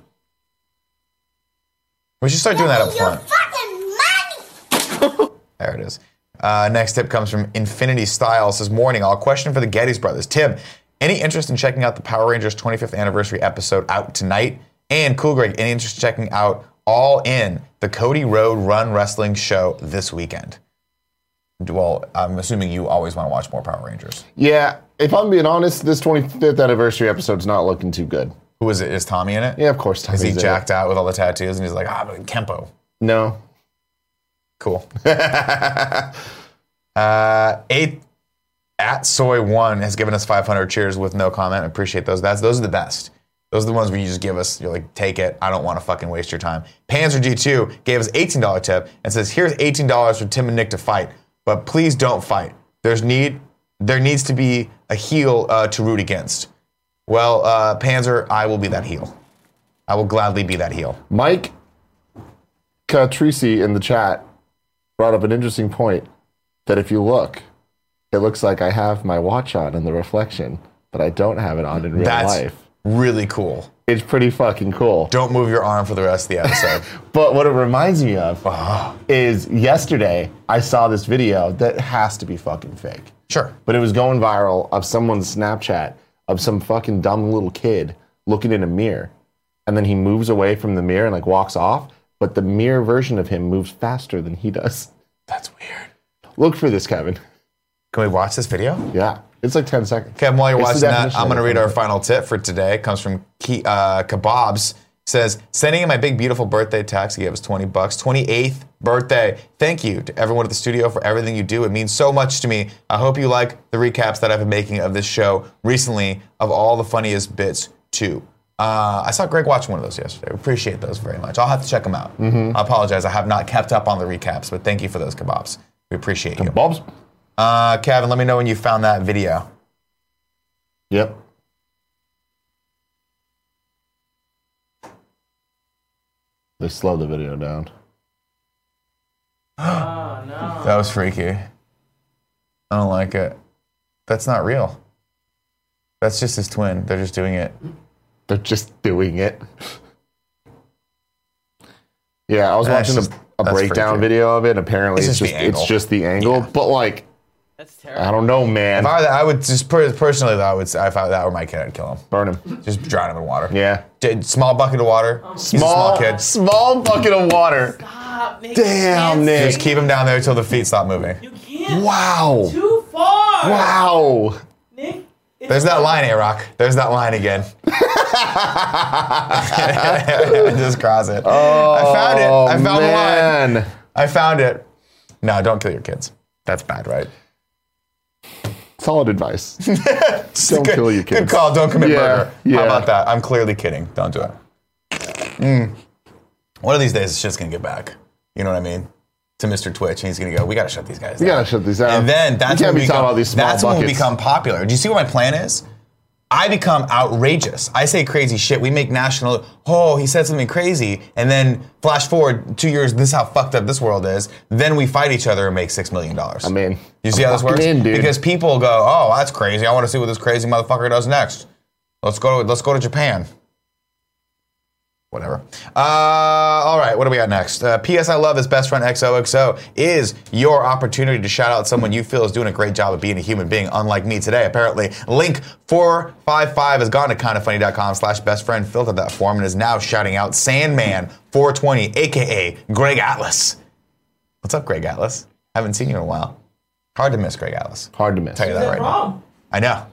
Speaker 1: We should start doing that up front. There it is. Uh, next tip comes from Infinity Style. It says, morning, all question for the Gettys brothers. Tim, any interest in checking out the Power Rangers twenty-fifth anniversary episode out tonight? And Cool Greg, any interest in checking out All In, the Cody Road Run Wrestling show this weekend? Well, I'm assuming you always want to watch more Power Rangers.
Speaker 2: Yeah, if I'm being honest, this twenty-fifth anniversary episode's not looking too good.
Speaker 1: Who is it? Is Tommy in it?
Speaker 2: Yeah, of course Tommy's
Speaker 1: Is he
Speaker 2: in it.
Speaker 1: jacked out with all the tattoos and he's like, ah, but Kempo?
Speaker 2: No.
Speaker 1: Cool. uh, eight at Soy One has given us five hundred cheers with no comment. I appreciate those. That's those are the best. Those are the ones where you just give us, you're like, take it. I don't want to fucking waste your time. Panzer G two gave us eighteen dollars tip and says, here's eighteen dollars for Tim and Nick to fight, but please don't fight. There's need, there needs to be a heel uh, to root against. Well, uh, Panzer, I will be that heel. I will gladly be that heel.
Speaker 2: Mike Catrici in the chat brought up an interesting point that if you look, it looks like I have my watch on in the reflection, but I don't have it on in real
Speaker 1: That's
Speaker 2: life.
Speaker 1: really cool.
Speaker 2: It's pretty fucking cool.
Speaker 1: Don't move your arm for the rest of the episode.
Speaker 2: But what it reminds me of is yesterday I saw this video that has to be fucking fake.
Speaker 1: Sure.
Speaker 2: But it was going viral of someone's Snapchat of some fucking dumb little kid looking in a mirror. And then he moves away from the mirror and like walks off. But the mirror version of him moves faster than he does.
Speaker 1: That's weird.
Speaker 2: Look for this, Kevin.
Speaker 1: Can we watch this video?
Speaker 2: Yeah. It's like ten seconds.
Speaker 1: Kevin, while you're
Speaker 2: It's the
Speaker 1: watching that,
Speaker 2: definition
Speaker 1: I'm
Speaker 2: of
Speaker 1: going to
Speaker 2: a
Speaker 1: read our
Speaker 2: thing.
Speaker 1: final tip for today. It comes from Ke- uh, Kebabs. Says, sending in my big, beautiful birthday text. He gave us twenty bucks. twenty-eighth birthday. Thank you to everyone at the studio for everything you do. It means so much to me. I hope you like the recaps that I've been making of this show recently of all the funniest bits, too. Uh, I saw Greg watch one of those yesterday. I appreciate those very much. I'll have to check them out.
Speaker 2: Mhm.
Speaker 1: I apologize. I have not kept up on the recaps, but thank you for those kebabs. We appreciate you.
Speaker 2: Kebabs?
Speaker 1: Uh, Kevin, let me know when you found that video.
Speaker 2: Yep. They slowed the video down.
Speaker 3: Oh, no.
Speaker 1: That was freaky. I don't like it. That's not real. That's just his twin. They're just doing it.
Speaker 2: They're just doing it. Yeah, I was
Speaker 1: That's
Speaker 2: watching
Speaker 1: just-
Speaker 2: a, a
Speaker 1: that's
Speaker 2: breakdown
Speaker 1: freaky.
Speaker 2: video of it. Apparently,
Speaker 1: It's
Speaker 2: it's,
Speaker 1: just
Speaker 2: just,
Speaker 1: the angle.
Speaker 2: it's just the angle. But like,
Speaker 3: That's terrible.
Speaker 2: I don't know, man.
Speaker 1: If I, were that, I would just per- personally, though, I would. If I, that were my kid, I'd kill him.
Speaker 2: Burn him.
Speaker 1: Just drown him in water.
Speaker 2: Yeah.
Speaker 1: D- small bucket of water. He's a small kid.
Speaker 2: small bucket of water.
Speaker 3: Stop, Nick.
Speaker 2: Damn,
Speaker 3: You can't
Speaker 2: Nick.
Speaker 1: Just keep him down there until the feet stop moving.
Speaker 3: You can't.
Speaker 2: Wow.
Speaker 3: Too far.
Speaker 2: Wow.
Speaker 3: Nick. it's
Speaker 1: There's that
Speaker 3: far.
Speaker 1: line, A-Rock. There's that line again. Just cross it.
Speaker 2: Oh,
Speaker 1: I found it. I found
Speaker 2: man.
Speaker 1: the line. I found it. No, don't kill your kids. That's bad, right?
Speaker 2: Solid advice. Don't
Speaker 1: good,
Speaker 2: kill your kids.
Speaker 1: Good call. Don't commit
Speaker 2: Yeah,
Speaker 1: murder.
Speaker 2: yeah.
Speaker 1: How about that? I'm clearly kidding. Don't do it. Mm. One of these days, it's just gonna get back. You know what I mean? To Mister Twitch, and he's gonna go. We gotta shut these guys
Speaker 2: We
Speaker 1: down.
Speaker 2: gotta shut these down.
Speaker 1: And then that's
Speaker 2: You can't
Speaker 1: when
Speaker 2: be
Speaker 1: we
Speaker 2: talking
Speaker 1: become,
Speaker 2: about these small
Speaker 1: that's when we
Speaker 2: buckets.
Speaker 1: become popular. Do you see what my plan is? I become outrageous. I say crazy shit. We make national. Oh, he said something crazy, and then flash forward two years. This is how fucked up this world is. Then we fight each other and make six million dollars.
Speaker 2: I'm in.
Speaker 1: You see
Speaker 2: I'm
Speaker 1: how this
Speaker 2: fucking
Speaker 1: works?
Speaker 2: in, dude.
Speaker 1: Because people go, oh, that's crazy. I want to see what this crazy motherfucker does next. Let's go. To, let's go to Japan. Whatever. Uh, all right, what do we got next? Uh, P S I Love His Best Friend X O X O is your opportunity to shout out someone you feel is doing a great job of being a human being, unlike me today. Apparently, Link four five five has gone to kindafunny.com slash best friend, filled out that form, and is now shouting out Sandman four twenty, a k a. Greg Atlas. What's up, Greg Atlas? Haven't seen you in a while. Hard to miss, Greg Atlas.
Speaker 2: Hard to miss.
Speaker 1: Tell you
Speaker 3: Is
Speaker 1: that
Speaker 3: that
Speaker 1: right now.
Speaker 3: wrong?
Speaker 1: I know.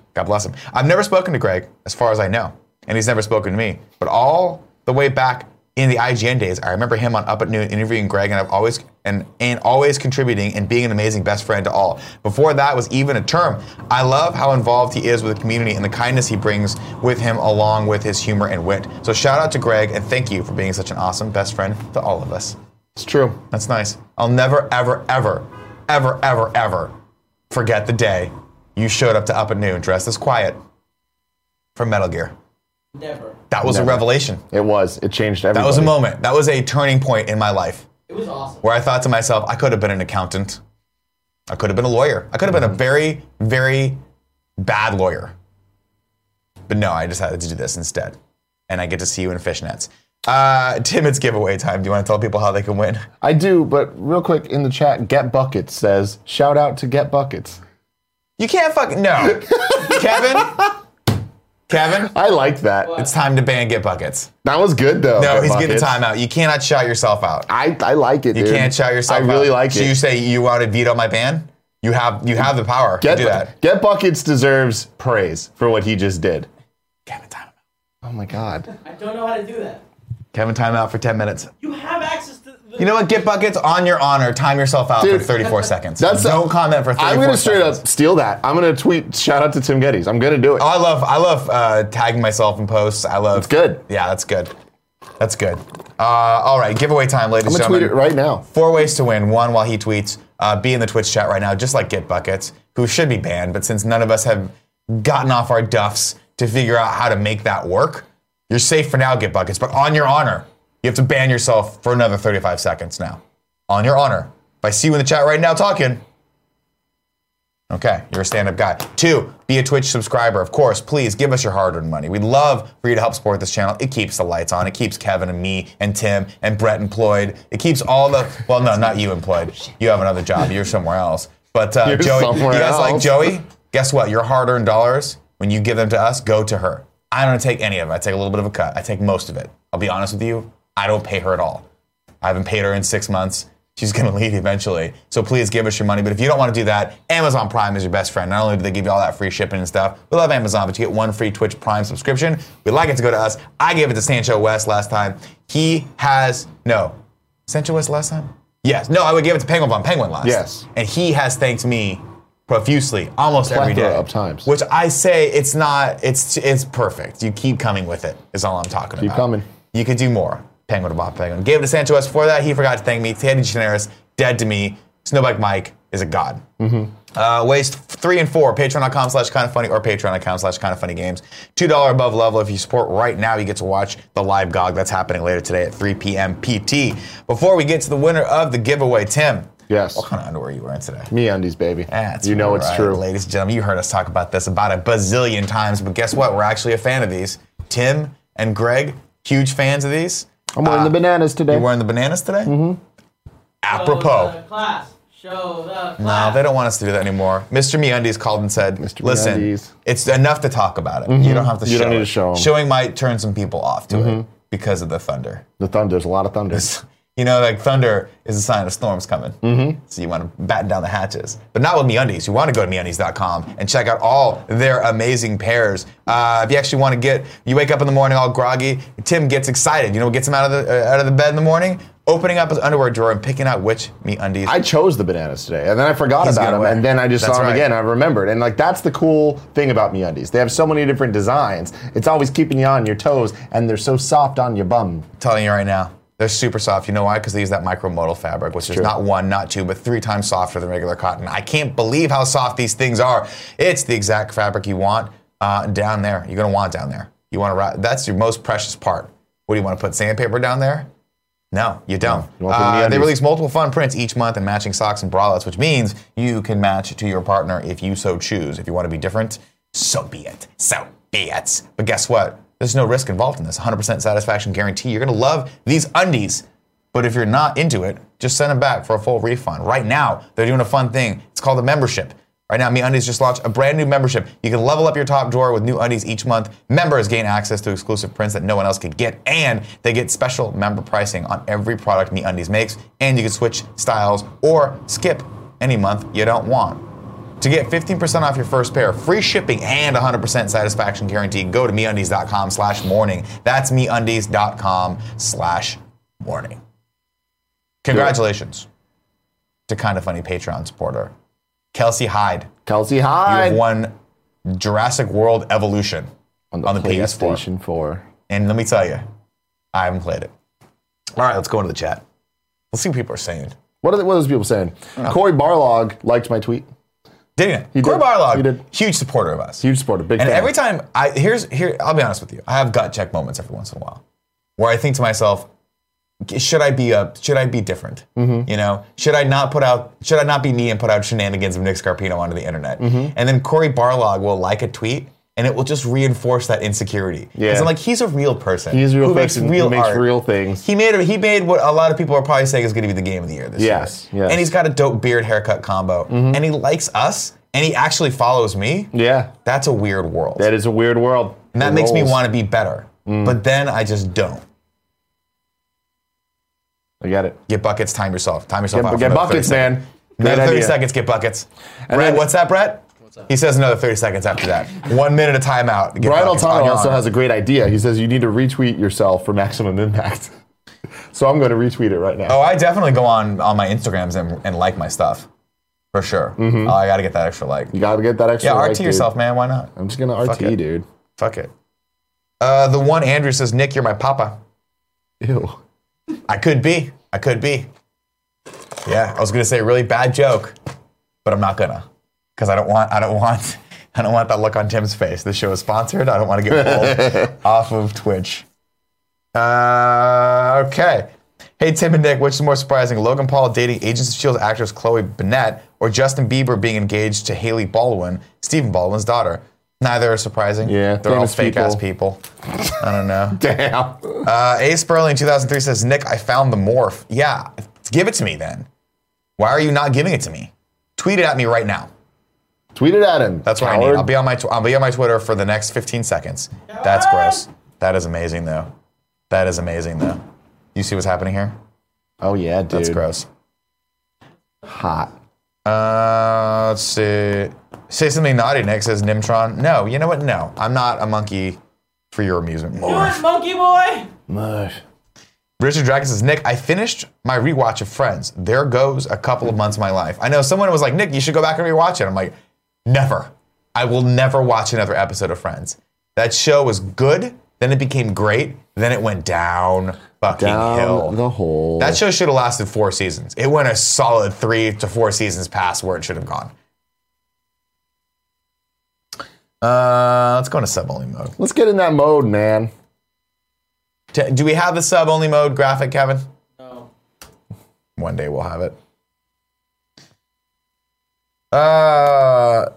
Speaker 1: God bless him. I've never spoken to Greg, as far as I know, and he's never spoken to me. But all the way back in the I G N days, I remember him on Up at Noon interviewing Greg, and I've always and and always contributing and being an amazing best friend to all. Before that was even a term. I love how involved he is with the community and the kindness he brings with him, along with his humor and wit. So shout out to Greg, and thank you for being such an awesome best friend to all of us.
Speaker 2: It's true.
Speaker 1: That's nice. I'll never, ever, ever, ever, ever, ever forget the day you showed up to Up at Noon dressed as Quiet from Metal Gear.
Speaker 6: Never.
Speaker 1: That was
Speaker 2: Never.
Speaker 1: a revelation.
Speaker 2: It was. It changed everything.
Speaker 1: That was a moment. That was a turning point in my life
Speaker 6: It was awesome.
Speaker 1: where I thought to myself, I could have been an accountant. I could have been a lawyer. I could have been a very, very bad lawyer. But no, I decided to do this instead. And I get to see you in fishnets. Uh, Tim, it's giveaway time. Do you want to tell people how they can win?
Speaker 2: I do, but real quick in the chat, Get Buckets says, shout out to Get Buckets.
Speaker 1: You can't fucking, no. Kevin? Kevin?
Speaker 2: I like that.
Speaker 1: It's time to ban Get Buckets.
Speaker 2: That was good, though.
Speaker 1: No,
Speaker 2: Get
Speaker 1: he's getting
Speaker 2: Buckets.
Speaker 1: the timeout. You cannot shout yourself out.
Speaker 2: I, I like it,
Speaker 1: You
Speaker 2: dude.
Speaker 1: can't shout yourself
Speaker 2: I
Speaker 1: out.
Speaker 2: really like
Speaker 1: So
Speaker 2: it.
Speaker 1: you say you want to veto my ban? You have you have the power
Speaker 2: Get,
Speaker 1: to do that.
Speaker 2: Get Buckets deserves praise for what he just did.
Speaker 1: Kevin, timeout.
Speaker 2: Oh, my God.
Speaker 6: I don't know how to do that.
Speaker 1: Kevin, timeout for ten minutes.
Speaker 6: You have access to the...
Speaker 1: You know what? Get Buckets, on your honor, time yourself out
Speaker 2: Dude,
Speaker 1: for thirty-four seconds.
Speaker 2: That's
Speaker 1: Don't comment for thirty-four
Speaker 2: I'm going to straight
Speaker 1: seconds.
Speaker 2: up steal that. I'm going to tweet, shout out to Tim Geddes. I'm going to do it.
Speaker 1: Oh, I love I love uh, tagging myself in posts. I love.
Speaker 2: It's good.
Speaker 1: Yeah, that's good. That's good. Uh, all right, giveaway time, ladies
Speaker 2: I'm
Speaker 1: and
Speaker 2: going to tweet
Speaker 1: gentlemen.
Speaker 2: it right now.
Speaker 1: Four ways to win. One, while he tweets, uh, be in the Twitch chat right now, just like Get Buckets, who should be banned, but since none of us have gotten off our duffs to figure out how to make that work, you're safe for now, Get Buckets. But on your honor, you have to ban yourself for another thirty-five seconds now. On your honor. If I see you in the chat right now talking, okay, you're a stand-up guy. Two, be a Twitch subscriber. Of course, please give us your hard-earned money. We'd love for you to help support this channel. It keeps the lights on. It keeps Kevin and me and Tim and Brett employed. It keeps all the, well, no, not you employed. You have another job. You're somewhere else. But uh,
Speaker 2: You're
Speaker 1: Joey, you
Speaker 2: somewhere
Speaker 1: guys like
Speaker 2: else.
Speaker 1: Joey? Guess what? Your hard-earned dollars, when you give them to us, go to her. I don't take any of it. I take a little bit of a cut. I take most of it. I'll be honest with you. I don't pay her at all. I haven't paid her in six months. She's going to leave eventually. So please give us your money. But if you don't want to do that, Amazon Prime is your best friend. Not only do they give you all that free shipping and stuff, we love Amazon, but you get one free Twitch Prime subscription. We'd like it to go to us. I gave it to Sancho West last time. He has, no. Sancho West last time? Yes. No, I would give it to Penguin Von Penguin last.
Speaker 2: Yes.
Speaker 1: And he has thanked me profusely almost every
Speaker 2: Plethora
Speaker 1: day.
Speaker 2: of times.
Speaker 1: Which I say it's not, it's it's perfect. You keep coming with it, is all I'm talking
Speaker 2: Keep
Speaker 1: about.
Speaker 2: coming.
Speaker 1: You could do more. Penguin to Bob Penguin. Gave it to Sancho West before that. He forgot to thank me. Teddy Generis, dead to me. Snowbike Mike is a god. Mm-hmm. Uh, waste three and four, patreon.com slash kind of funny or patreon.com slash kind of funny games. two dollars above level. If you support right now, you get to watch the live G O G that's happening later today at three p.m. P T. Before we get to the winner of the giveaway, Tim.
Speaker 2: Yes.
Speaker 1: What kind of underwear are you wearing today?
Speaker 2: Me undies, baby.
Speaker 1: That's
Speaker 2: you know it's
Speaker 1: right,
Speaker 2: true.
Speaker 1: Ladies and gentlemen, you heard us talk about this about a bazillion times, but guess what? We're actually a fan of these. Tim and Greg, huge fans of these.
Speaker 2: I'm wearing
Speaker 1: Uh,
Speaker 2: the bananas today.
Speaker 1: You're wearing the bananas today? Mm-hmm.
Speaker 6: Show
Speaker 1: Apropos.
Speaker 6: the class. Show the class.
Speaker 1: No, they don't want us to do that anymore. Mister MeUndies called and said,
Speaker 2: Mister
Speaker 1: listen,
Speaker 2: MeUndies.
Speaker 1: it's enough to talk about it. You don't have to
Speaker 2: You
Speaker 1: show
Speaker 2: don't need
Speaker 1: it.
Speaker 2: to show 'em.
Speaker 1: Showing might turn some people off to it because of the thunder.
Speaker 2: The thunder. There's a lot of thunder.
Speaker 1: You know, like thunder is a sign of storms coming. Mm-hmm. So you want to batten down the hatches. But not with MeUndies. You want to go to MeUndies dot com and check out all their amazing pairs. Uh, if you actually want to get, you wake up in the morning all groggy, Tim gets excited. You know what gets him out of the uh, out of the bed in the morning? Opening up his underwear drawer and picking out which MeUndies.
Speaker 2: I chose the bananas today, and then I forgot
Speaker 1: He's
Speaker 2: about
Speaker 1: gonna
Speaker 2: them,
Speaker 1: wear.
Speaker 2: and then I just
Speaker 1: That's
Speaker 2: saw them
Speaker 1: right.
Speaker 2: again. And I remembered, and like that's the cool thing about MeUndies. They have so many different designs. It's always keeping you on your toes, and they're so soft on your bum.
Speaker 1: telling you right now, they're super soft. You know why? Because they use that micromodal fabric, which is
Speaker 2: True.
Speaker 1: not one, not two, but three times softer than regular cotton. I can't believe how soft these things are. It's the exact fabric you want uh, down there. You're gonna want down there. You want to. That's your most precious part. What do you want to put sandpaper down there? No, you don't.
Speaker 2: you want to put
Speaker 1: Uh,
Speaker 2: MeUndies.
Speaker 1: they release multiple fun prints each month and matching socks and bralettes, which means you can match to your partner if you so choose. If you want to be different, so be it. So be it. But guess what? There's no risk involved in this. one hundred percent satisfaction guarantee. You're going to love these undies. But if you're not into it, just send them back for a full refund. Right now, they're doing a fun thing. It's called a membership. Right now, MeUndies just launched a brand new membership. You can level up your top drawer with new undies each month. Members gain access to exclusive prints that no one else could get, and they get special member pricing on every product MeUndies makes, and you can switch styles or skip any month you don't want. To get fifteen percent off your first pair, free shipping, and one hundred percent satisfaction guarantee, go to MeUndies.com slash morning. That's MeUndies.com slash morning. Congratulations to Kind of Funny Patreon supporter, Kelsey Hyde.
Speaker 2: Kelsey
Speaker 1: You
Speaker 2: Hyde.
Speaker 1: have won Jurassic World Evolution
Speaker 2: on the,
Speaker 1: on the P S four.
Speaker 2: PlayStation four.
Speaker 1: And let me tell you, I haven't played it. All right, let's go into the chat. Let's see what people are saying.
Speaker 2: What are, the, what are those people saying? Corey Barlog liked my tweet.
Speaker 1: Didn't
Speaker 2: He
Speaker 1: it? Corey
Speaker 2: did.
Speaker 1: Barlog,
Speaker 2: He did.
Speaker 1: huge supporter of us.
Speaker 2: Huge supporter, big
Speaker 1: And
Speaker 2: fan.
Speaker 1: every time I here's here, I'll be honest with you. I have gut check moments every once in a while, where I think to myself, should I be a should I be different?
Speaker 2: Mm-hmm.
Speaker 1: You know, should I not put out should I not be me and put out shenanigans of Nick Scarpino onto the internet?
Speaker 2: Mm-hmm.
Speaker 1: And then Corey Barlog will like a tweet, and it will just reinforce that insecurity.
Speaker 2: Yeah.
Speaker 1: Because I'm like, he's a real person.
Speaker 2: He's a real
Speaker 1: who
Speaker 2: person
Speaker 1: makes real
Speaker 2: who makes
Speaker 1: art.
Speaker 2: real things.
Speaker 1: He made he made what a lot of people are probably saying is going to be the game of the year this
Speaker 2: Yes,
Speaker 1: year.
Speaker 2: yes.
Speaker 1: And he's got a dope beard haircut combo, and he likes us, and he actually follows me.
Speaker 2: Yeah,
Speaker 1: That's a weird world.
Speaker 2: that is a weird world.
Speaker 1: And that
Speaker 2: It
Speaker 1: makes me
Speaker 2: rolls.
Speaker 1: want to be better.
Speaker 2: Mm.
Speaker 1: But then I just don't.
Speaker 2: I get it.
Speaker 1: Get buckets, time yourself. Time yourself
Speaker 2: Get,
Speaker 1: out. for
Speaker 2: get
Speaker 1: another
Speaker 2: buckets,
Speaker 1: thirty
Speaker 2: man.
Speaker 1: seconds.
Speaker 2: Great
Speaker 1: Another thirty
Speaker 2: idea.
Speaker 1: seconds, get buckets.
Speaker 2: And
Speaker 1: Brett,
Speaker 2: then-
Speaker 1: what's that, Brett? He says another thirty seconds after that. One minute of timeout. to get
Speaker 2: Brian
Speaker 1: buckets on
Speaker 2: Altano
Speaker 1: your
Speaker 2: also
Speaker 1: honor.
Speaker 2: has a great idea. He says you need to retweet yourself for maximum impact. So I'm going to retweet it right now.
Speaker 1: Oh, I definitely go on on my Instagrams and, and like my stuff. For sure. Oh, I got to get that extra like.
Speaker 2: You got to get that extra
Speaker 1: Yeah,
Speaker 2: like,
Speaker 1: R T
Speaker 2: dude.
Speaker 1: yourself, man. Why not?
Speaker 2: I'm just going to R
Speaker 1: Fuck
Speaker 2: T,
Speaker 1: it.
Speaker 2: dude.
Speaker 1: Fuck it. Uh, the one Andrew says, Nick, you're my papa.
Speaker 2: Ew.
Speaker 1: I could be. I could be. Yeah, I was gonna say a really bad joke, but I'm not gonna, because I don't want. I don't want. I don't want that look on Tim's face. This show is sponsored. I don't want to get pulled off of Twitch. Uh, okay. Hey Tim and Nick, which is more surprising, Logan Paul dating Agents of S H I E L D actress Chloe Bennett, or Justin Bieber being engaged to Haley Baldwin, Stephen Baldwin's daughter? Neither are surprising.
Speaker 2: Yeah,
Speaker 1: they're all
Speaker 2: famous
Speaker 1: fake ass people. I don't know.
Speaker 2: Damn.
Speaker 1: Uh, A. Sperling, two thousand three says, Nick, I found the morph. Yeah, give it to me then. Why are you not giving it to me? Tweet it at me right now.
Speaker 2: Tweet it at him.
Speaker 1: That's what I need. I'll be on my tw- I'll be on my Twitter for the next fifteen seconds. That's gross. That is amazing though. That is amazing though. You see what's happening here?
Speaker 2: Oh, yeah, dude.
Speaker 1: That's gross.
Speaker 2: Hot.
Speaker 1: Uh, let's see. Say something naughty, Nick, says Nimtron. No, you know what? No, I'm not a monkey for your amusement.
Speaker 3: Do it, monkey boy!
Speaker 2: Mush.
Speaker 1: Richard Dragon says, Nick, I finished my rewatch of Friends. There goes a couple of months of my life. I know someone was like, Nick, you should go back and rewatch it. I'm like, never. I will never watch another episode of Friends. That show was good, then it became great, then it went down fucking
Speaker 2: Down
Speaker 1: hill.
Speaker 2: the hole.
Speaker 1: That show should have lasted four seasons. It went a solid three to four seasons past where it should have gone. Uh, let's go into sub-only mode.
Speaker 2: Let's get in that mode, man.
Speaker 1: T- Do we have the sub-only mode graphic, Kevin?
Speaker 3: No.
Speaker 1: One day we'll have it. Uh,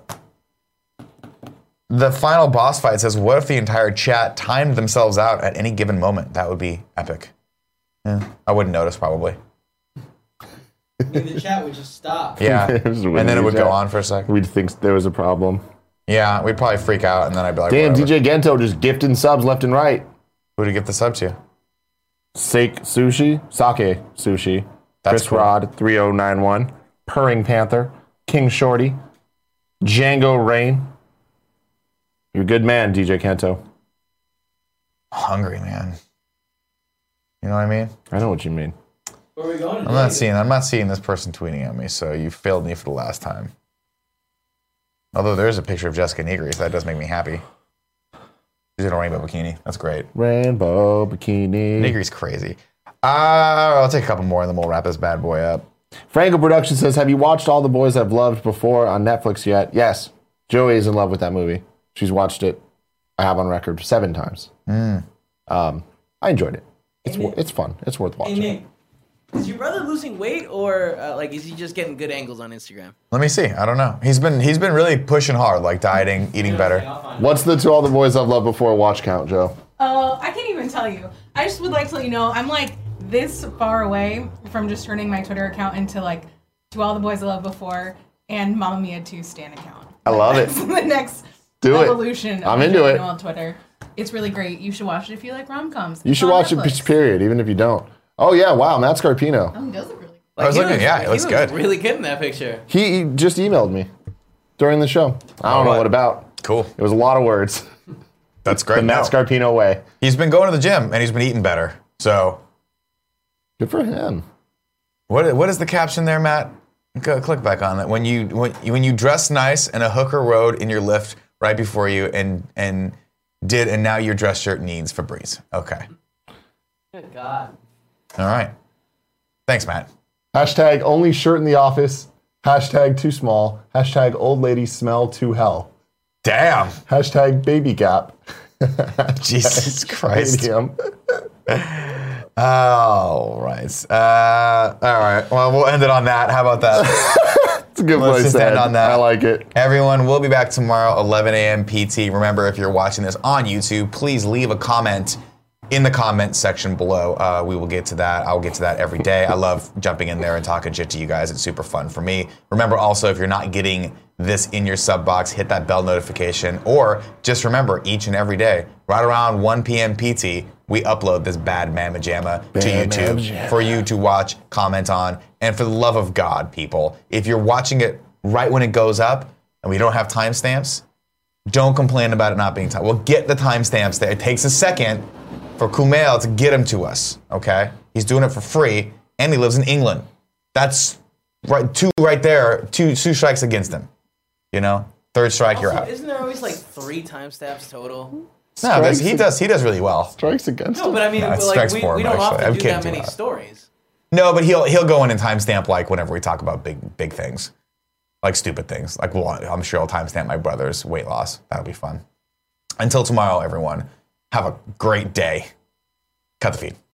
Speaker 1: the final boss fight says, what if the entire chat timed themselves out at any given moment? That would be epic. Yeah, I wouldn't notice probably.
Speaker 3: I mean, the chat would just stop.
Speaker 1: Yeah,
Speaker 2: It was
Speaker 1: and then it
Speaker 2: windy
Speaker 1: would go
Speaker 2: chat.
Speaker 1: on for a second.
Speaker 2: We'd think there was a problem.
Speaker 1: Yeah, we'd probably freak out, and then I'd be like,
Speaker 2: Damn,
Speaker 1: whatever.
Speaker 2: D J Gento just gifting subs left and right.
Speaker 1: Who to give the sub to?
Speaker 2: Sake Sushi, Sake Sushi,
Speaker 1: That's
Speaker 2: Chris
Speaker 1: cool.
Speaker 2: Rod three oh nine one, Purring Panther, King Shorty, Django Rain. You're a good man, D J Kento.
Speaker 1: Hungry, man. You know what I mean?
Speaker 2: I know what you mean.
Speaker 3: Where are we going?
Speaker 1: I'm not seeing. I'm not seeing this person tweeting at me. So you failed me for the last time. Although there is a picture of Jessica Negri, so that does make me happy. She's in a rainbow bikini. That's great.
Speaker 2: Rainbow Bikini.
Speaker 1: Negri's crazy. Uh, I'll take a couple more, and then we'll wrap this bad boy up.
Speaker 2: Franco Production says, have you watched All the Boys I've Loved before on Netflix yet? Yes. Joey is in love with that movie. She's watched it, I have on record, seven times.
Speaker 1: Mm.
Speaker 2: Um, I enjoyed it. It's
Speaker 3: Hey, Nick.
Speaker 2: it's fun. It's worth
Speaker 3: Hey,
Speaker 2: watching.
Speaker 3: Nick. Is your brother losing weight, or uh, like is he just getting good angles on Instagram?
Speaker 1: Let me see. I don't know. He's been he's been really pushing hard, like dieting, eating better.
Speaker 2: What's the To All the Boys I've Loved Before watch count, Joe?
Speaker 8: Oh, I can't even tell you. I just would like to let you know I'm like this far away from just turning my Twitter account into like To All the Boys I Loved Before and Mamma Mia two stan account.
Speaker 2: I love it.
Speaker 8: That's the next
Speaker 2: Do it.
Speaker 8: evolution.
Speaker 2: I'm
Speaker 8: of
Speaker 2: into
Speaker 8: what
Speaker 2: it.
Speaker 8: I know on Twitter. It's really great. You should watch it if you like rom-coms.
Speaker 2: You
Speaker 8: It's
Speaker 2: should
Speaker 8: on
Speaker 2: watch
Speaker 8: Netflix.
Speaker 2: it, period, even if you don't. Oh, yeah, wow, Matt Scarpino.
Speaker 8: Oh, he does look really good.
Speaker 1: I was
Speaker 3: he
Speaker 1: looking. Yeah, it
Speaker 3: he
Speaker 1: looks good.
Speaker 3: Really good in that picture.
Speaker 2: He, he just emailed me during the show. I don't know
Speaker 1: what?
Speaker 2: what about.
Speaker 1: Cool.
Speaker 2: It was a lot of words.
Speaker 1: That's great.
Speaker 2: The Matt
Speaker 1: No.
Speaker 2: Scarpino way.
Speaker 1: He's been going to the gym and he's been eating better. So,
Speaker 2: Good for him.
Speaker 1: what what is the caption there, Matt? Go, click back on that. When you when you, when you dress nice and a hooker rode in your lift right before you and and did and now your dress shirt needs Febreze. Okay.
Speaker 3: Good God.
Speaker 1: All right. Thanks, Matt.
Speaker 2: Hashtag only shirt in the office. Hashtag too small. Hashtag old ladies smell too hell.
Speaker 1: Damn.
Speaker 2: Hashtag baby gap.
Speaker 1: Jesus Christ.
Speaker 2: Medium.
Speaker 1: All right. Uh, all right. Well, we'll end it on that. How about that?
Speaker 2: It's a good
Speaker 1: Let's
Speaker 2: place
Speaker 1: just
Speaker 2: to
Speaker 1: end
Speaker 2: end.
Speaker 1: on that.
Speaker 2: I like it.
Speaker 1: Everyone, we'll be back tomorrow, eleven a.m. P T. Remember, if you're watching this on YouTube, please leave a comment in the comment section below. Uh, we will get to that. I'll get to that every day. I love jumping in there and talking shit to you guys. It's super fun for me. Remember also, if you're not getting this in your sub box, hit that bell notification. Or just remember, each and every day, right around one p.m. P T, we upload this Bad Mamma Jamma to
Speaker 2: Bad
Speaker 1: YouTube
Speaker 2: Mamma Jamma.
Speaker 1: for you to watch, comment on, and for the love of God, people, if you're watching it right when it goes up and we don't have timestamps, don't complain about it not being time. We'll get the timestamps there. It takes a second for Kumail to get them to us, okay? He's doing it for free, and he lives in England. That's right, two right there, two, two strikes against him. You know? Third strike, you're
Speaker 3: Also,
Speaker 1: out.
Speaker 3: isn't there always like three timestamps total?
Speaker 1: No, there's- he
Speaker 2: Strikes-
Speaker 1: does he does really well.
Speaker 2: Strikes against
Speaker 3: No,
Speaker 2: him.
Speaker 3: but I mean,
Speaker 1: No, it
Speaker 3: but, like,
Speaker 1: strikes
Speaker 3: we,
Speaker 1: for
Speaker 3: we
Speaker 1: him,
Speaker 3: don't
Speaker 1: actually.
Speaker 3: often
Speaker 1: I'm
Speaker 3: do
Speaker 1: kidding
Speaker 3: that
Speaker 1: too
Speaker 3: many
Speaker 1: loud.
Speaker 3: stories.
Speaker 1: No, but he'll he'll go in and timestamp like whenever we talk about big big things. Like stupid things. Like well, I'm sure I'll timestamp my brother's weight loss. That'll be fun. Until tomorrow, everyone. Have a great day. Cut the feed.